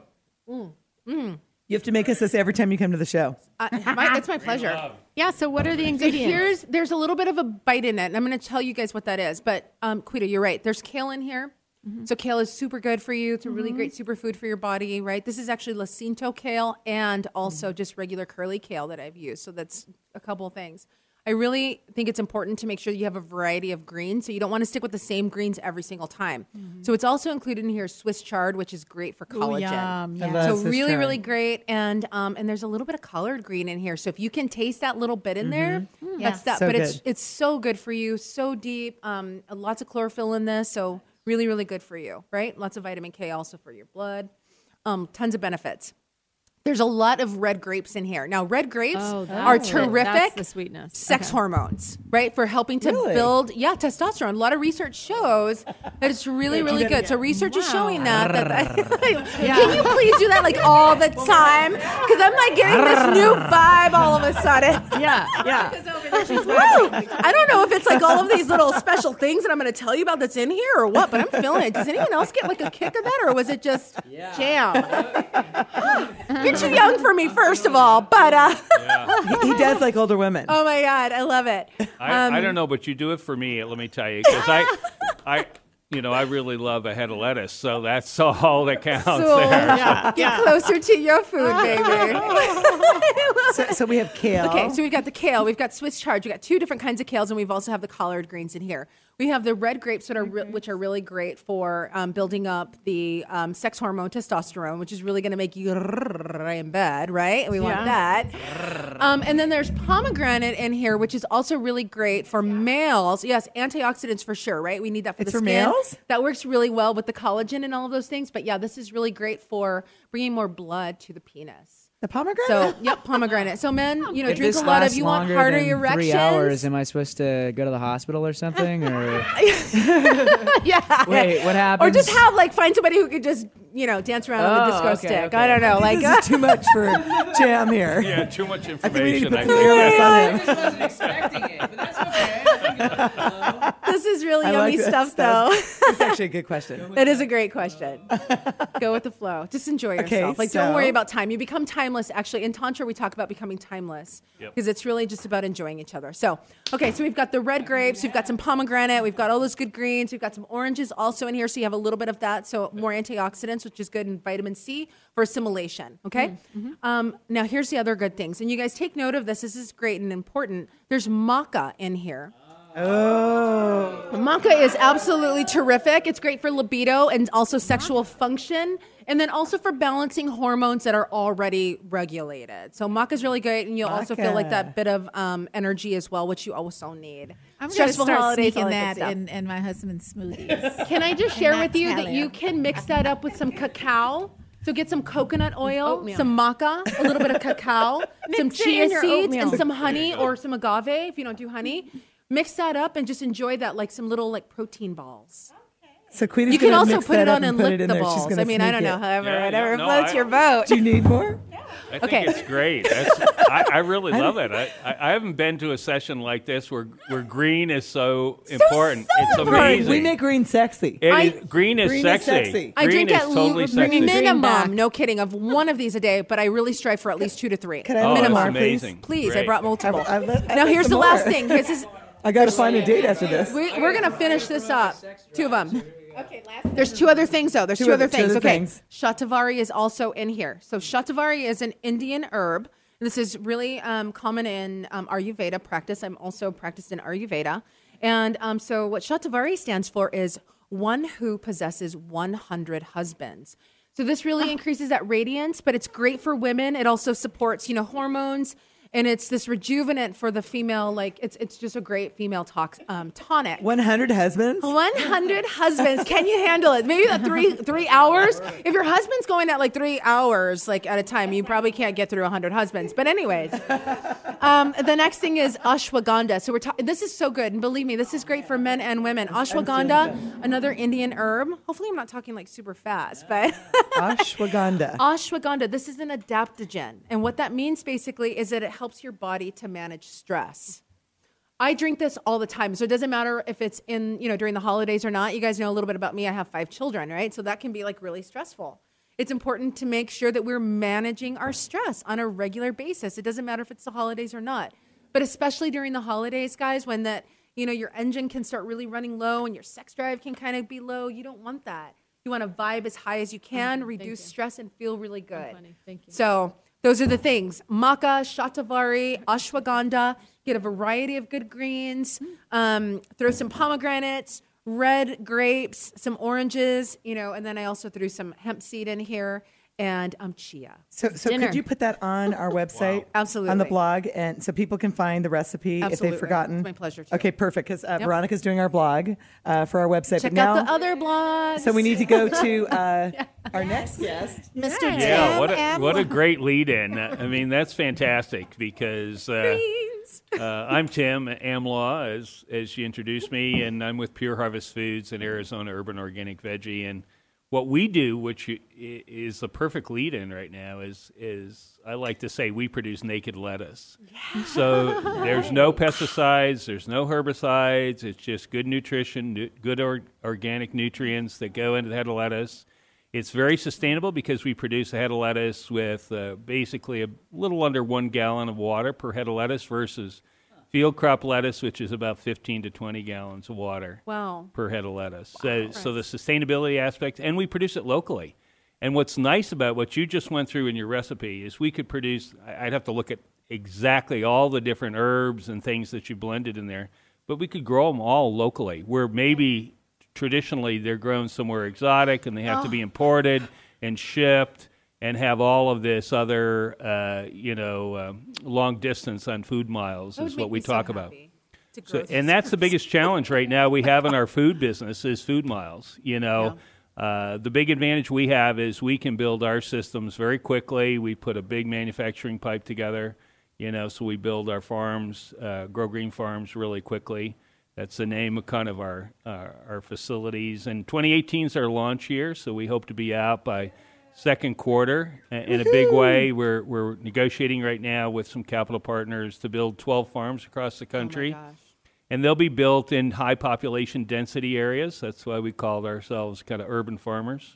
Speaker 2: You have to make us this every time you come to the show.
Speaker 4: Uh, my, it's my pleasure.
Speaker 5: Yeah. So what are the
Speaker 4: So
Speaker 5: ingredients?
Speaker 4: here's there's a little bit of a bite in it, and I'm going to tell you guys what that is. But um, Quita, you're right. There's kale in here. So kale is super good for you. It's a really great superfood for your body, right? This is actually Lacinto kale and also just regular curly kale that I've used. So that's a couple of things. I really think it's important to make sure you have a variety of greens. So you don't want to stick with the same greens every single time. So it's also included in here Swiss chard, which is great for collagen.
Speaker 5: yum,
Speaker 2: I
Speaker 5: yeah.
Speaker 2: love
Speaker 4: So
Speaker 2: Swiss
Speaker 4: really,
Speaker 2: chard.
Speaker 4: really great, and um, and there's a little bit of colored green in here. So if you can taste that little bit in there, that's that.
Speaker 2: So
Speaker 4: but it's
Speaker 2: good.
Speaker 4: it's so good for you, so deep. Um, lots of chlorophyll in this, so really, really good for you, right? Lots of vitamin K also for your blood. Um, tons of benefits. There's a lot of red grapes in here. Now, red grapes
Speaker 5: Oh,
Speaker 4: are
Speaker 5: that's it.
Speaker 4: terrific
Speaker 5: That's the sweetness.
Speaker 4: sex
Speaker 5: Okay.
Speaker 4: hormones, right? For helping to
Speaker 2: Really?
Speaker 4: build, yeah, testosterone. A lot of research shows that it's really, really good. So research is showing that. that, that Can you please do that like all the time? Because I'm like getting this new vibe all of a sudden.
Speaker 5: Yeah, yeah.
Speaker 4: Woo! I don't know if it's like all of these little special things that I'm going to tell you about that's in here or what, but I'm feeling it. Does anyone else get like a kick of that, or was it just jam? You're too young for me, first of all, but uh,
Speaker 2: He, he does like older women.
Speaker 4: oh my God, I love it.
Speaker 8: I,
Speaker 4: Um,
Speaker 8: I don't know, but you do it for me. Let me tell you, because I, I, you know, I really love a head of lettuce, so that's all that counts
Speaker 4: So,
Speaker 8: there.
Speaker 4: get closer to your food, baby.
Speaker 2: So, so we have kale.
Speaker 4: Okay, so we've got the kale, we've got Swiss chard, we've got two different kinds of kales, and we've also have the collard greens in here. We have the red grapes, that are re- which are really great for um, building up the um, sex hormone testosterone, which is really going to make you in bed, right? And we want that. Um, and then there's pomegranate in here, which is also really great for males. Yes, antioxidants for sure, right? We need that for
Speaker 2: It's
Speaker 4: the
Speaker 2: for
Speaker 4: skin.
Speaker 2: males?
Speaker 4: That works really well with the collagen and all of those things. But yeah, this is really great for bringing more blood to the penis.
Speaker 2: The pomegranate?
Speaker 4: So, yep, pomegranate. So, men, you know,
Speaker 7: If
Speaker 4: drink
Speaker 7: this
Speaker 4: a lot of,
Speaker 7: lasts
Speaker 4: you want
Speaker 7: longer
Speaker 4: harder
Speaker 7: than
Speaker 4: erections.
Speaker 7: Three hours. Am I supposed to go to the hospital or something? Or
Speaker 4: yeah.
Speaker 7: wait, what happens?
Speaker 4: Or just have, like, find somebody who could just, you know, dance around with a
Speaker 7: Oh,
Speaker 4: disco
Speaker 7: okay,
Speaker 4: stick.
Speaker 7: okay.
Speaker 4: I don't know. Like,
Speaker 2: this is too much for Jam here.
Speaker 8: Yeah, too much
Speaker 2: I think we need to
Speaker 8: information.
Speaker 2: put
Speaker 8: I
Speaker 2: some
Speaker 8: think.
Speaker 2: earmuffs on him.
Speaker 7: wasn't expecting it, but that's okay.
Speaker 4: this is really
Speaker 2: I
Speaker 4: yummy
Speaker 2: like this.
Speaker 4: stuff,
Speaker 2: That's-
Speaker 4: though.
Speaker 2: It's actually a good question.
Speaker 4: It is a great question. Go with the flow. Just enjoy yourself.
Speaker 2: Okay,
Speaker 4: like,
Speaker 2: so-
Speaker 4: don't worry about time. You become timeless. Actually, in Tantra, we talk about becoming timeless
Speaker 8: Yep.
Speaker 4: because it's really just about enjoying each other. So, okay, so we've got the red grapes, we've got some pomegranate, we've got all those good greens, we've got some oranges also in here, so you have a little bit of that. So, more antioxidants, which is good, and vitamin C for assimilation. Okay. Um, now, here's the other good things, and you guys take note of this. This is great and important. There's maca in here.
Speaker 2: Oh.
Speaker 4: Maca is absolutely terrific. It's great for libido and also sexual function, and then also for balancing hormones that are already regulated. So maca is really great, and you'll also feel like
Speaker 2: Maca.
Speaker 4: that bit of um, energy as well, which you also need.
Speaker 9: I'm going to
Speaker 4: Stressful
Speaker 9: start
Speaker 4: holidays,
Speaker 9: sneaking
Speaker 4: all
Speaker 9: that
Speaker 4: good stuff.
Speaker 9: in, in my husband's smoothies.
Speaker 4: Can I just share
Speaker 9: not
Speaker 4: with you that
Speaker 9: tell
Speaker 4: you
Speaker 9: you.
Speaker 4: can mix that up with some cacao? So get some coconut oil,
Speaker 5: oatmeal.
Speaker 4: some maca, a little bit of cacao, some
Speaker 5: Mix it
Speaker 4: chia
Speaker 5: in your
Speaker 4: seeds,
Speaker 5: oatmeal.
Speaker 4: and some honey or some agave if you don't do honey. Mix that up and just enjoy that like some little like protein balls.
Speaker 2: So Queenie's
Speaker 4: You can
Speaker 2: gonna
Speaker 4: also
Speaker 2: mix
Speaker 4: put
Speaker 2: that
Speaker 4: it
Speaker 2: up
Speaker 4: on and
Speaker 2: put
Speaker 4: lick
Speaker 2: it in
Speaker 4: the
Speaker 2: there. She's
Speaker 4: balls.
Speaker 2: gonna
Speaker 4: I mean, I
Speaker 2: sneak
Speaker 4: don't know,
Speaker 2: it.
Speaker 4: however,
Speaker 8: Yeah,
Speaker 4: whatever
Speaker 8: yeah, no,
Speaker 4: floats
Speaker 8: I-
Speaker 4: your boat.
Speaker 2: Do you need more?
Speaker 8: I think
Speaker 4: Okay.
Speaker 8: it's great. That's, I, I really love it. I, I, I haven't been to a session like this where where green is so important. it's
Speaker 4: important.
Speaker 8: amazing.
Speaker 2: We make green sexy.
Speaker 8: It
Speaker 4: I-
Speaker 8: is- green is
Speaker 2: Green is
Speaker 8: sexy.
Speaker 2: sexy.
Speaker 4: I
Speaker 8: Green
Speaker 4: drink
Speaker 8: is
Speaker 4: at
Speaker 8: totally
Speaker 4: l-
Speaker 8: sexy.
Speaker 4: minimum,
Speaker 2: back.
Speaker 4: no kidding, of one of these a day, but I really strive for at least two to three.
Speaker 2: Can I have
Speaker 8: Oh,
Speaker 2: one
Speaker 8: that's
Speaker 2: more,
Speaker 8: amazing.
Speaker 2: please?
Speaker 4: Please, I
Speaker 8: Great.
Speaker 4: brought multiple.
Speaker 2: I've- I've- I'd
Speaker 4: now
Speaker 2: like
Speaker 4: here's the
Speaker 2: some
Speaker 4: last
Speaker 2: more.
Speaker 4: thing. This is
Speaker 2: I got to find a date after this.
Speaker 4: we, we're gonna finish this up. Two of them. Okay, last. There's two other things though. There's two,
Speaker 2: Two
Speaker 4: other
Speaker 2: other- two
Speaker 4: things.
Speaker 2: other
Speaker 4: Okay,
Speaker 2: things.
Speaker 4: shatavari is also in here. So shatavari is an Indian herb. This is really um, common in um, Ayurveda practice. I'm also practiced in Ayurveda, and um, so what shatavari stands for is one who possesses one hundred husbands. So this really increases that radiance, but it's great for women. It also supports, you know, hormones. And it's this rejuvenant for the female, like it's it's just a great female tox, um, tonic.
Speaker 2: one hundred husbands?
Speaker 4: one hundred husbands. Can you handle it? Maybe the three three hours. If your husband's going at like three hours, like at a time, you probably can't get through one hundred husbands. But anyways, um, the next thing is ashwagandha. So we're talking. This is so good, and believe me, this is great for men and women. Ashwagandha, another Indian herb. Hopefully, I'm not talking like super fast, but
Speaker 2: Ashwagandha.
Speaker 4: ashwagandha. This is an adaptogen, and what that means basically is that it helps your body to manage stress. I drink this all the time. So it doesn't matter if it's in, you know, during the holidays or not. You guys know a little bit about me. I have five children, right? So that can be like really stressful. It's important to make sure that we're managing our stress on a regular basis. It doesn't matter if it's the holidays or not. But especially during the holidays, guys, when that, you know, your engine can start really running low and your sex drive can kind of be low, you don't want that. You want to vibe as high as you can, reduce stress, and feel really good.
Speaker 5: funny. Thank you.
Speaker 4: So those are the things. Maca, shatavari, ashwagandha. Get a variety of good greens. Um, throw some pomegranates, red grapes, some oranges, you know, and then I also threw some hemp seed in here. and um, chia.
Speaker 2: So, so
Speaker 5: Dinner.
Speaker 2: could you put that on our website?
Speaker 4: Absolutely.
Speaker 2: On the blog, and so people can find the recipe if
Speaker 4: Absolutely.
Speaker 2: they've forgotten.
Speaker 4: It's my pleasure to.
Speaker 2: Okay, perfect. Because uh,
Speaker 4: Yep.
Speaker 2: Veronica's doing our blog uh, for our website.
Speaker 4: Check
Speaker 2: but now,
Speaker 4: out the other blogs.
Speaker 2: So we need to go to uh, our next guest.
Speaker 3: Mister
Speaker 8: Yeah,
Speaker 3: Tim
Speaker 8: what a,
Speaker 3: Amler.
Speaker 8: what a great lead-in. I mean, that's fantastic because uh, uh, I'm Tim Amlaw, as as you introduced me, and I'm with Pure Harvest Foods and Arizona Urban Organic Veggie. And what we do, which i- is the perfect lead-in right now, is is I like to say we produce naked lettuce. So there's no pesticides, there's no herbicides. It's just good nutrition, nu- good or, organic nutrients that go into the head of lettuce. It's very sustainable because we produce a head of lettuce with uh, basically a little under one gallon of water per head of lettuce versus field crop lettuce, which is about fifteen to twenty gallons of water
Speaker 4: Wow.
Speaker 8: per head of lettuce. So, so the sustainability aspect, and we produce it locally. And what's nice about what you just went through in your recipe is we could produce, I- I'd have to look at exactly all the different herbs and things that you blended in there, but we could grow them all locally, where maybe traditionally they're grown somewhere exotic and they have to be imported and shipped and have all of this other, uh, you know, um, long distance on food miles
Speaker 4: That would
Speaker 8: is
Speaker 4: make
Speaker 8: what we
Speaker 4: me so
Speaker 8: talk about.
Speaker 4: happy to
Speaker 8: So,
Speaker 4: grow
Speaker 8: and that's the
Speaker 4: these
Speaker 8: biggest challenge right now we have in our food business is food miles. You know, uh, the big advantage we have is we can build our systems very quickly. We put a big manufacturing pipe together, you know, so we build our farms, uh, Grow Green Farms, really quickly. That's the name of kind of our uh, our facilities. And twenty eighteen is our launch year, so we hope to be out by second quarter uh, in a big way. We're we're negotiating right now with some capital partners to build twelve farms across the country.
Speaker 4: Oh my gosh.
Speaker 8: And they'll be built in high population density areas. That's why we call ourselves kind of urban farmers.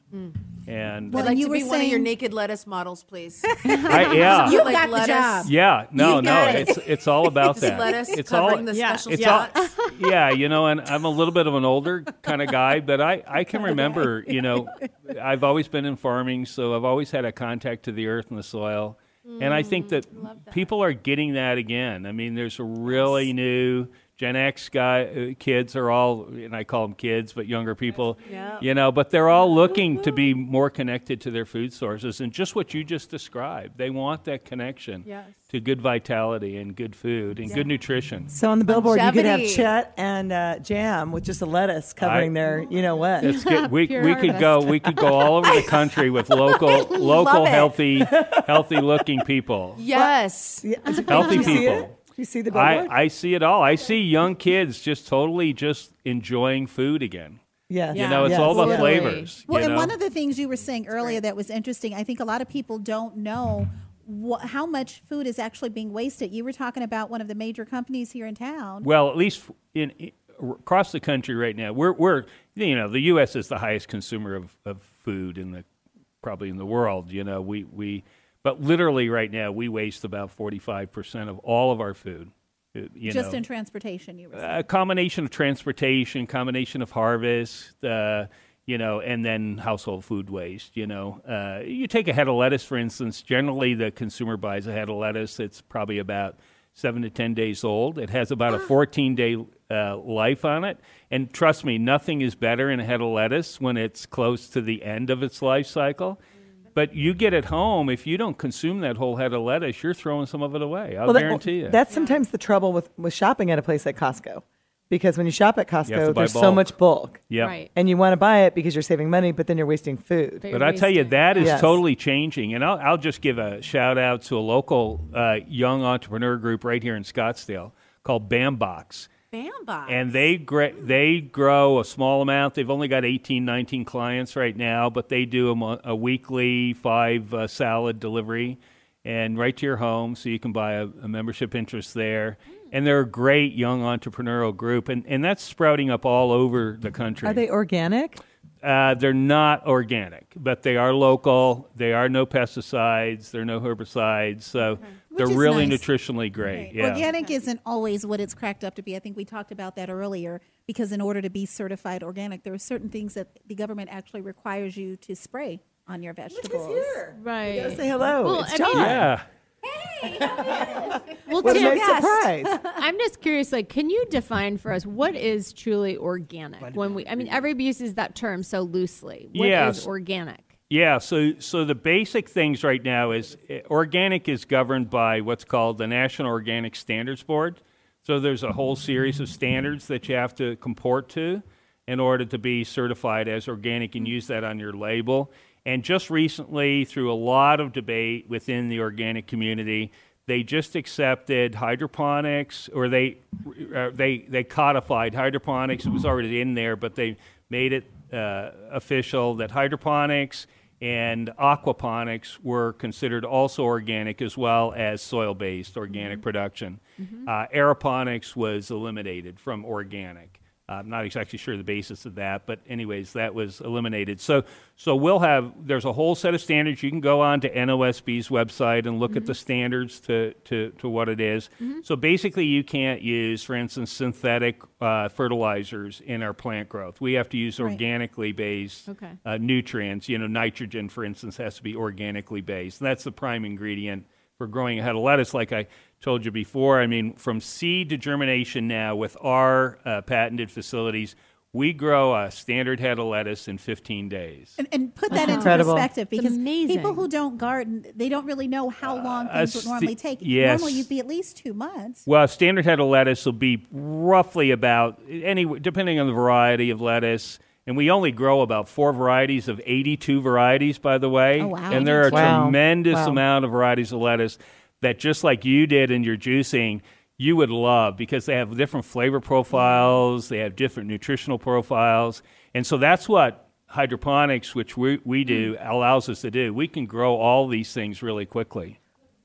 Speaker 8: And
Speaker 3: Well,
Speaker 4: I'd like
Speaker 3: you
Speaker 4: to
Speaker 3: were
Speaker 4: be one of your
Speaker 3: saying-
Speaker 4: naked lettuce models, please.
Speaker 8: I, yeah,
Speaker 3: You've
Speaker 4: Like
Speaker 3: got the
Speaker 4: lettuce.
Speaker 3: job.
Speaker 8: yeah, no,
Speaker 3: You've
Speaker 8: no,
Speaker 3: got it.
Speaker 8: it's it's all about
Speaker 4: Just
Speaker 8: that.
Speaker 4: lettuce
Speaker 8: it's
Speaker 4: covering
Speaker 8: all
Speaker 4: the
Speaker 5: Yeah.
Speaker 4: special
Speaker 8: it's
Speaker 4: spots.
Speaker 8: all, yeah, you know, and I'm a little bit of an older kind of guy, but I, I can remember, you know, I've always been in farming, so I've always had a contact to the earth and the soil. And I think that, people are getting that again. I mean, there's a really new Gen X guy, uh, kids are all, and I call them kids, but younger people,
Speaker 4: Yeah.
Speaker 8: you know, but they're all looking to be more connected to their food sources. And just what you just described, they want that connection
Speaker 4: Yes.
Speaker 8: to good vitality and good food and good nutrition.
Speaker 2: So on the billboard, you could have
Speaker 4: Longevity.
Speaker 2: Chet and uh, Jam with just a lettuce covering
Speaker 8: I-
Speaker 2: their, you know what?
Speaker 8: It's good. We
Speaker 5: Pure
Speaker 8: we could go we could go all over the country with local local
Speaker 4: it.
Speaker 8: healthy healthy looking people.
Speaker 4: Yes.
Speaker 2: Yeah, is it-
Speaker 8: Healthy
Speaker 2: do you see
Speaker 8: people.
Speaker 2: it? Do you see the
Speaker 8: I,
Speaker 2: billboard?
Speaker 8: I see it all. I see young kids just totally just enjoying food again.
Speaker 2: yes.
Speaker 8: You know, it's
Speaker 2: yes.
Speaker 8: all about
Speaker 5: Totally.
Speaker 8: flavors.
Speaker 9: Well,
Speaker 8: you
Speaker 9: and
Speaker 8: know?
Speaker 9: one of the things you were saying earlier that was interesting, I think a lot of people don't know wh- how much food is actually being wasted. You were talking about one of the major companies here in town.
Speaker 8: Well, at least in, in across the country right now, we're we're you know the U S is the highest consumer of, of food in the probably in the world. You know, we we but literally right now we waste about forty-five percent of all of our food. uh, You
Speaker 9: Just
Speaker 8: know.
Speaker 9: in transportation, you were saying.
Speaker 8: A combination of transportation, combination of harvest, uh, you know, and then household food waste. You know, uh, you take a head of lettuce, for instance. Generally, the consumer buys a head of lettuce that's probably about seven to ten days old. It has about a fourteen-day uh, life on it, and trust me, nothing is better in a head of lettuce when it's close to the end of its life cycle. But you get it home, if you don't consume that whole head of lettuce, you're throwing some of it away. I'll
Speaker 2: Well, that-
Speaker 8: guarantee you.
Speaker 2: That's sometimes the trouble with, with shopping at a place like Costco. Because when you shop at
Speaker 8: You have to
Speaker 2: Costco,
Speaker 8: buy
Speaker 2: there's so
Speaker 8: bulk.
Speaker 2: much bulk.
Speaker 8: Yeah.
Speaker 5: Right.
Speaker 2: And you want to buy it because you're saving money, but then you're wasting food.
Speaker 5: But
Speaker 8: But
Speaker 5: you're
Speaker 8: I tell you,
Speaker 5: wasting-
Speaker 8: that is
Speaker 2: Yes.
Speaker 8: totally changing. And I'll, I'll just give a shout out to a local uh, young entrepreneur group right here in Scottsdale called Bambox.
Speaker 4: Bamba.
Speaker 8: And they gra- they grow a small amount. They've only got eighteen, nineteen clients right now, but they do a, mo- a weekly five uh, salad delivery and right to your home, so you can buy a, a membership interest there. And they're a great young entrepreneurial group, and, and that's sprouting up all over the country.
Speaker 2: Are they organic?
Speaker 8: Uh, they're not organic, but they are local. They are no pesticides. They're no herbicides. So they're
Speaker 9: Which is
Speaker 8: really
Speaker 9: nice.
Speaker 8: nutritionally great.
Speaker 9: Right.
Speaker 8: Yeah.
Speaker 9: Organic isn't always what it's cracked up to be. I think we talked about that earlier because in order to be certified organic, there are certain things that the government actually requires you to spray on your vegetables.
Speaker 5: Right.
Speaker 2: Say hello.
Speaker 5: Well,
Speaker 2: it's
Speaker 5: I
Speaker 2: John.
Speaker 5: mean-
Speaker 8: Yeah.
Speaker 5: Well,
Speaker 2: What a
Speaker 5: Tim,
Speaker 2: nice surprise.
Speaker 5: I'm just curious, like, can you define for us what is truly organic? When we, I mean, everybody uses that term so loosely. What is
Speaker 8: Yes.
Speaker 5: organic?
Speaker 8: Yeah, so so the basic things right now is uh, organic is governed by what's called the National Organic Standards Board. So there's a whole series of standards that you have to comport to in order to be certified as organic and use that on your label. And just recently, through a lot of debate within the organic community, they just accepted hydroponics, or they uh, they they codified hydroponics. It was already in there, but they made it uh, official that hydroponics and aquaponics were considered also organic, as well as soil-based organic production. Mm-hmm. Uh, aeroponics was eliminated from organic. Uh, I'm not exactly sure the basis of that, but anyways, that was eliminated. So so we'll have, there's a whole set of standards. You can go on to N O S B's website and look mm-hmm. at the standards to, to, to what it is. Mm-hmm. So basically you can't use, for instance, synthetic uh, fertilizers in our plant growth. We have to use right. organically based okay. uh, nutrients. You know, nitrogen, for instance, has to be organically based. And that's the prime ingredient for growing a head of lettuce, like I told you before. I mean, from seed to germination now with our uh, patented facilities, we grow a standard head of lettuce in fifteen days.
Speaker 9: And, and put
Speaker 2: That's
Speaker 9: that into
Speaker 2: incredible.
Speaker 9: perspective, because
Speaker 5: amazing.
Speaker 9: people who don't garden, they don't really know how long
Speaker 8: Uh,
Speaker 9: things would
Speaker 8: st-
Speaker 9: normally take.
Speaker 8: yes.
Speaker 9: Normally, you'd be at least two months.
Speaker 8: Well, a standard head of lettuce will be roughly about, any, depending on the variety of lettuce, and we only grow about four varieties of eighty-two varieties, by the way.
Speaker 9: Oh, wow.
Speaker 8: And there are a
Speaker 2: Wow.
Speaker 8: tremendous
Speaker 2: Wow.
Speaker 8: amount of varieties of lettuce that, just like you did in your juicing, you would love, because they have different flavor profiles, they have different nutritional profiles. And so that's what hydroponics, which we, we do, allows us to do. We can grow all these things really quickly.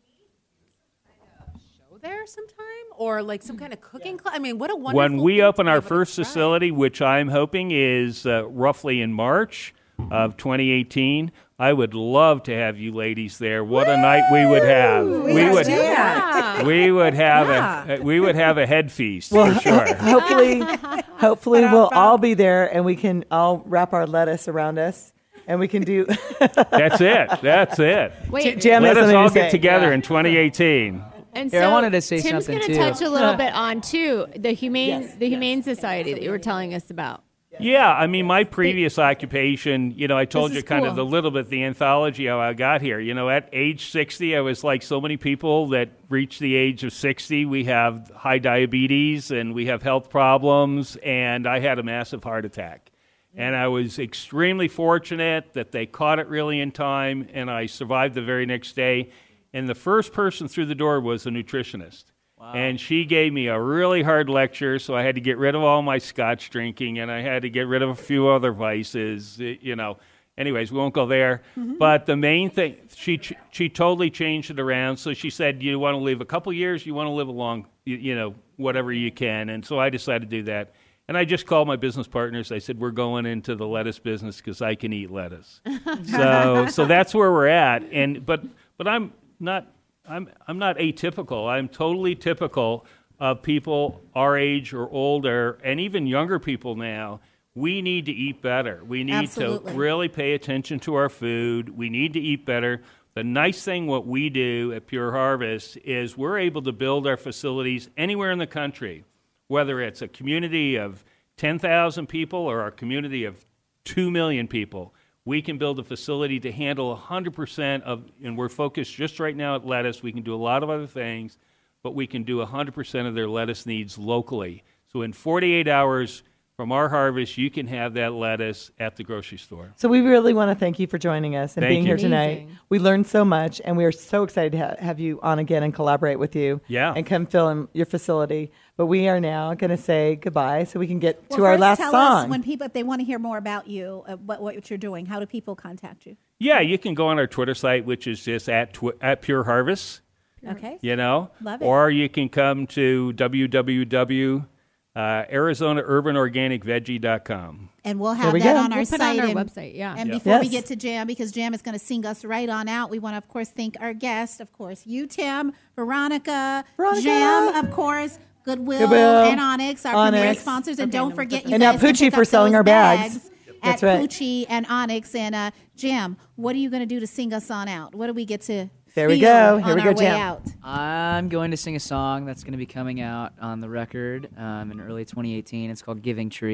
Speaker 4: Show there sometime, or like some kind of cooking class. I mean, what a wonderful.
Speaker 8: When we
Speaker 4: thing
Speaker 8: open
Speaker 4: to be
Speaker 8: our
Speaker 4: able to
Speaker 8: first
Speaker 4: try.
Speaker 8: facility, which I'm hoping is uh, roughly in March of twenty eighteen, I would love to have you ladies there. What a night we would have. We,
Speaker 10: Let's
Speaker 8: would
Speaker 10: do that.
Speaker 8: we would have
Speaker 10: Yeah.
Speaker 8: a we would have a head feast
Speaker 2: Well,
Speaker 8: for sure.
Speaker 2: hopefully, hopefully we'll all be there, and we can all wrap our lettuce around us, and we can do.
Speaker 8: That's it. That's it.
Speaker 5: Wait,
Speaker 2: Jam
Speaker 8: Let
Speaker 2: has
Speaker 8: us
Speaker 2: something
Speaker 8: all
Speaker 2: to
Speaker 8: get
Speaker 2: say.
Speaker 8: together
Speaker 2: Yeah.
Speaker 8: in twenty eighteen.
Speaker 5: and
Speaker 7: Here,
Speaker 5: so
Speaker 7: I wanted to say
Speaker 5: Tim's
Speaker 7: something,
Speaker 5: gonna
Speaker 7: too.
Speaker 5: touch a little bit on too the humane the humane society that you were telling us about.
Speaker 8: Yeah, I mean, my previous occupation, you know, I told
Speaker 5: This
Speaker 8: you
Speaker 5: is
Speaker 8: kind of
Speaker 5: cool.
Speaker 8: the little bit the anthology how I got here. You know, at age sixty, I was like so many people that reach the age of sixty. We have high diabetes and we have health problems, and I had a massive heart attack. And I was extremely fortunate that they caught it really in time, and I survived the very next day. And the first person through the door was a nutritionist. And she gave me a really hard lecture, so I had to get rid of all my scotch drinking, and I had to get rid of a few other vices, y- you know. Anyways, we won't go there.
Speaker 9: Mm-hmm.
Speaker 8: But the main thing, she ch- she totally changed it around. So she said, you want to live a couple years, you want to live a long, you, you know, whatever you can. And so I decided to do that. And I just called my business partners. I said, we're going into the lettuce business because I can eat lettuce. so so that's where we're at. And but but I'm not I'm I'm not atypical. I'm totally typical of people our age or older, and even younger people now. We need to eat better. We need
Speaker 9: Absolutely.
Speaker 8: to really pay attention to our food. We need to eat better. The nice thing what we do at Pure Harvest is we're able to build our facilities anywhere in the country, whether it's a community of ten thousand people or a community of two million people. We can build a facility to handle one hundred percent of, and we're focused just right now at lettuce. We can do a lot of other things, but we can do one hundred percent of their lettuce needs locally. So in forty-eight hours from our harvest, you can have that lettuce at the grocery store.
Speaker 2: So we really want to thank you for joining us and
Speaker 8: Thank
Speaker 2: being
Speaker 8: you.
Speaker 2: here tonight.
Speaker 5: Amazing.
Speaker 2: We learned so much, and we are so excited to ha- have you on again and collaborate with you.
Speaker 8: Yeah.
Speaker 2: And come fill in your facility. But we are now going to say goodbye so we can get
Speaker 9: Well,
Speaker 2: to our
Speaker 9: first
Speaker 2: last
Speaker 9: tell
Speaker 2: song.
Speaker 9: us when people, if they want to hear more about you, uh, what, what you're doing, how do people contact you?
Speaker 8: Yeah, you can go on our Twitter site, which is just at tw- at Pure Harvest.
Speaker 9: Okay.
Speaker 8: You know,
Speaker 9: Love it.
Speaker 8: or you can come to w w w dot arizona urban organic veggie dot com.
Speaker 9: And we'll
Speaker 2: There
Speaker 9: have
Speaker 2: we
Speaker 9: that
Speaker 2: go.
Speaker 9: on our
Speaker 5: We'll put it
Speaker 9: site.
Speaker 5: on our
Speaker 9: and,
Speaker 5: website, yeah.
Speaker 9: And
Speaker 8: Yeah.
Speaker 9: before we
Speaker 2: Yes.
Speaker 9: get to Jam, because Jam is going to sing us right on out, we want to, of course, thank our guests, of course, you, Tim, Veronica,
Speaker 2: Veronica.
Speaker 9: Jam, of course, Goodwill,
Speaker 2: Goodwill,
Speaker 9: and Onyx, our premier
Speaker 2: Onyx.
Speaker 9: sponsors. And
Speaker 5: Okay,
Speaker 9: don't
Speaker 5: no,
Speaker 9: forget, you
Speaker 2: And now
Speaker 9: guys can
Speaker 2: Poochie
Speaker 9: pick
Speaker 2: for
Speaker 9: up
Speaker 2: selling
Speaker 9: those
Speaker 2: our bags.
Speaker 9: At
Speaker 2: That's right.
Speaker 9: Poochie and Onyx. And uh, Jam, what are you going to do to sing us on out? What do we get to
Speaker 2: There we
Speaker 9: feel
Speaker 2: go. Here
Speaker 9: on
Speaker 2: we go,
Speaker 9: our way
Speaker 2: Jam.
Speaker 9: out?
Speaker 7: I'm going to sing a song that's going to be coming out on the record um, in early twenty eighteen. It's called Giving Tree.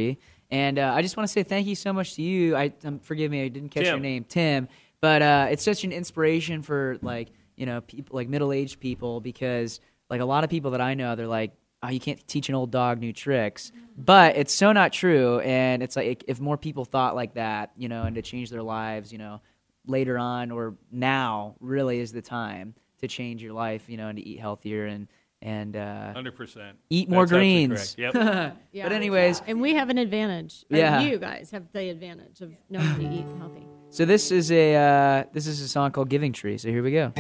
Speaker 7: And uh, I just want to say thank you so much to you. I um, forgive me, I didn't catch
Speaker 8: Tim.
Speaker 7: your name, Tim. But uh, it's such an inspiration for like you know people like middle-aged people, because like a lot of people that I know, they're like, oh, you can't teach an old dog new tricks. But it's so not true. And it's like if more people thought like that, you know, and to change their lives, you know, later on or now really is the time to change your life, you know, and to eat healthier and and uh,
Speaker 8: one hundred percent.
Speaker 7: eat more
Speaker 8: That's absolutely
Speaker 7: greens.
Speaker 8: correct. Yep.
Speaker 5: Yeah.
Speaker 7: But anyways,
Speaker 5: And we have an advantage. Uh,
Speaker 7: Yeah.
Speaker 5: You guys have the advantage of knowing to eat healthy.
Speaker 7: so this is a uh, this is a song called Giving Tree. So here we go.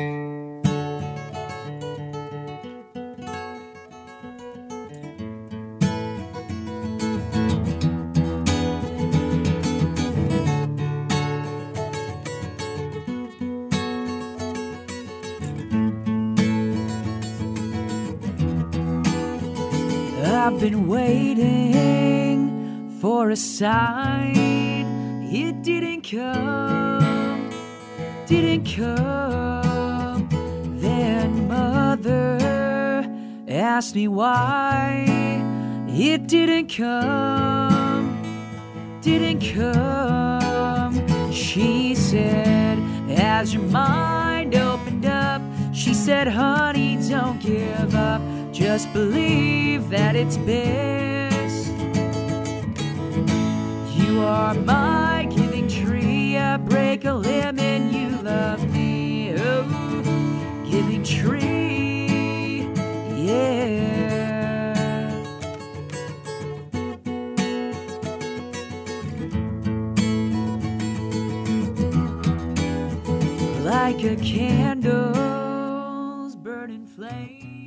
Speaker 6: I've been waiting for a sign. It didn't come, didn't come. Then mother asked me why. It didn't come, didn't come. She said, as your mind opened up, she said, honey, don't give up. Just believe that it's best. You are my giving tree. I break a limb and you love me. Oh, giving tree, yeah. Like a candle's burning flame.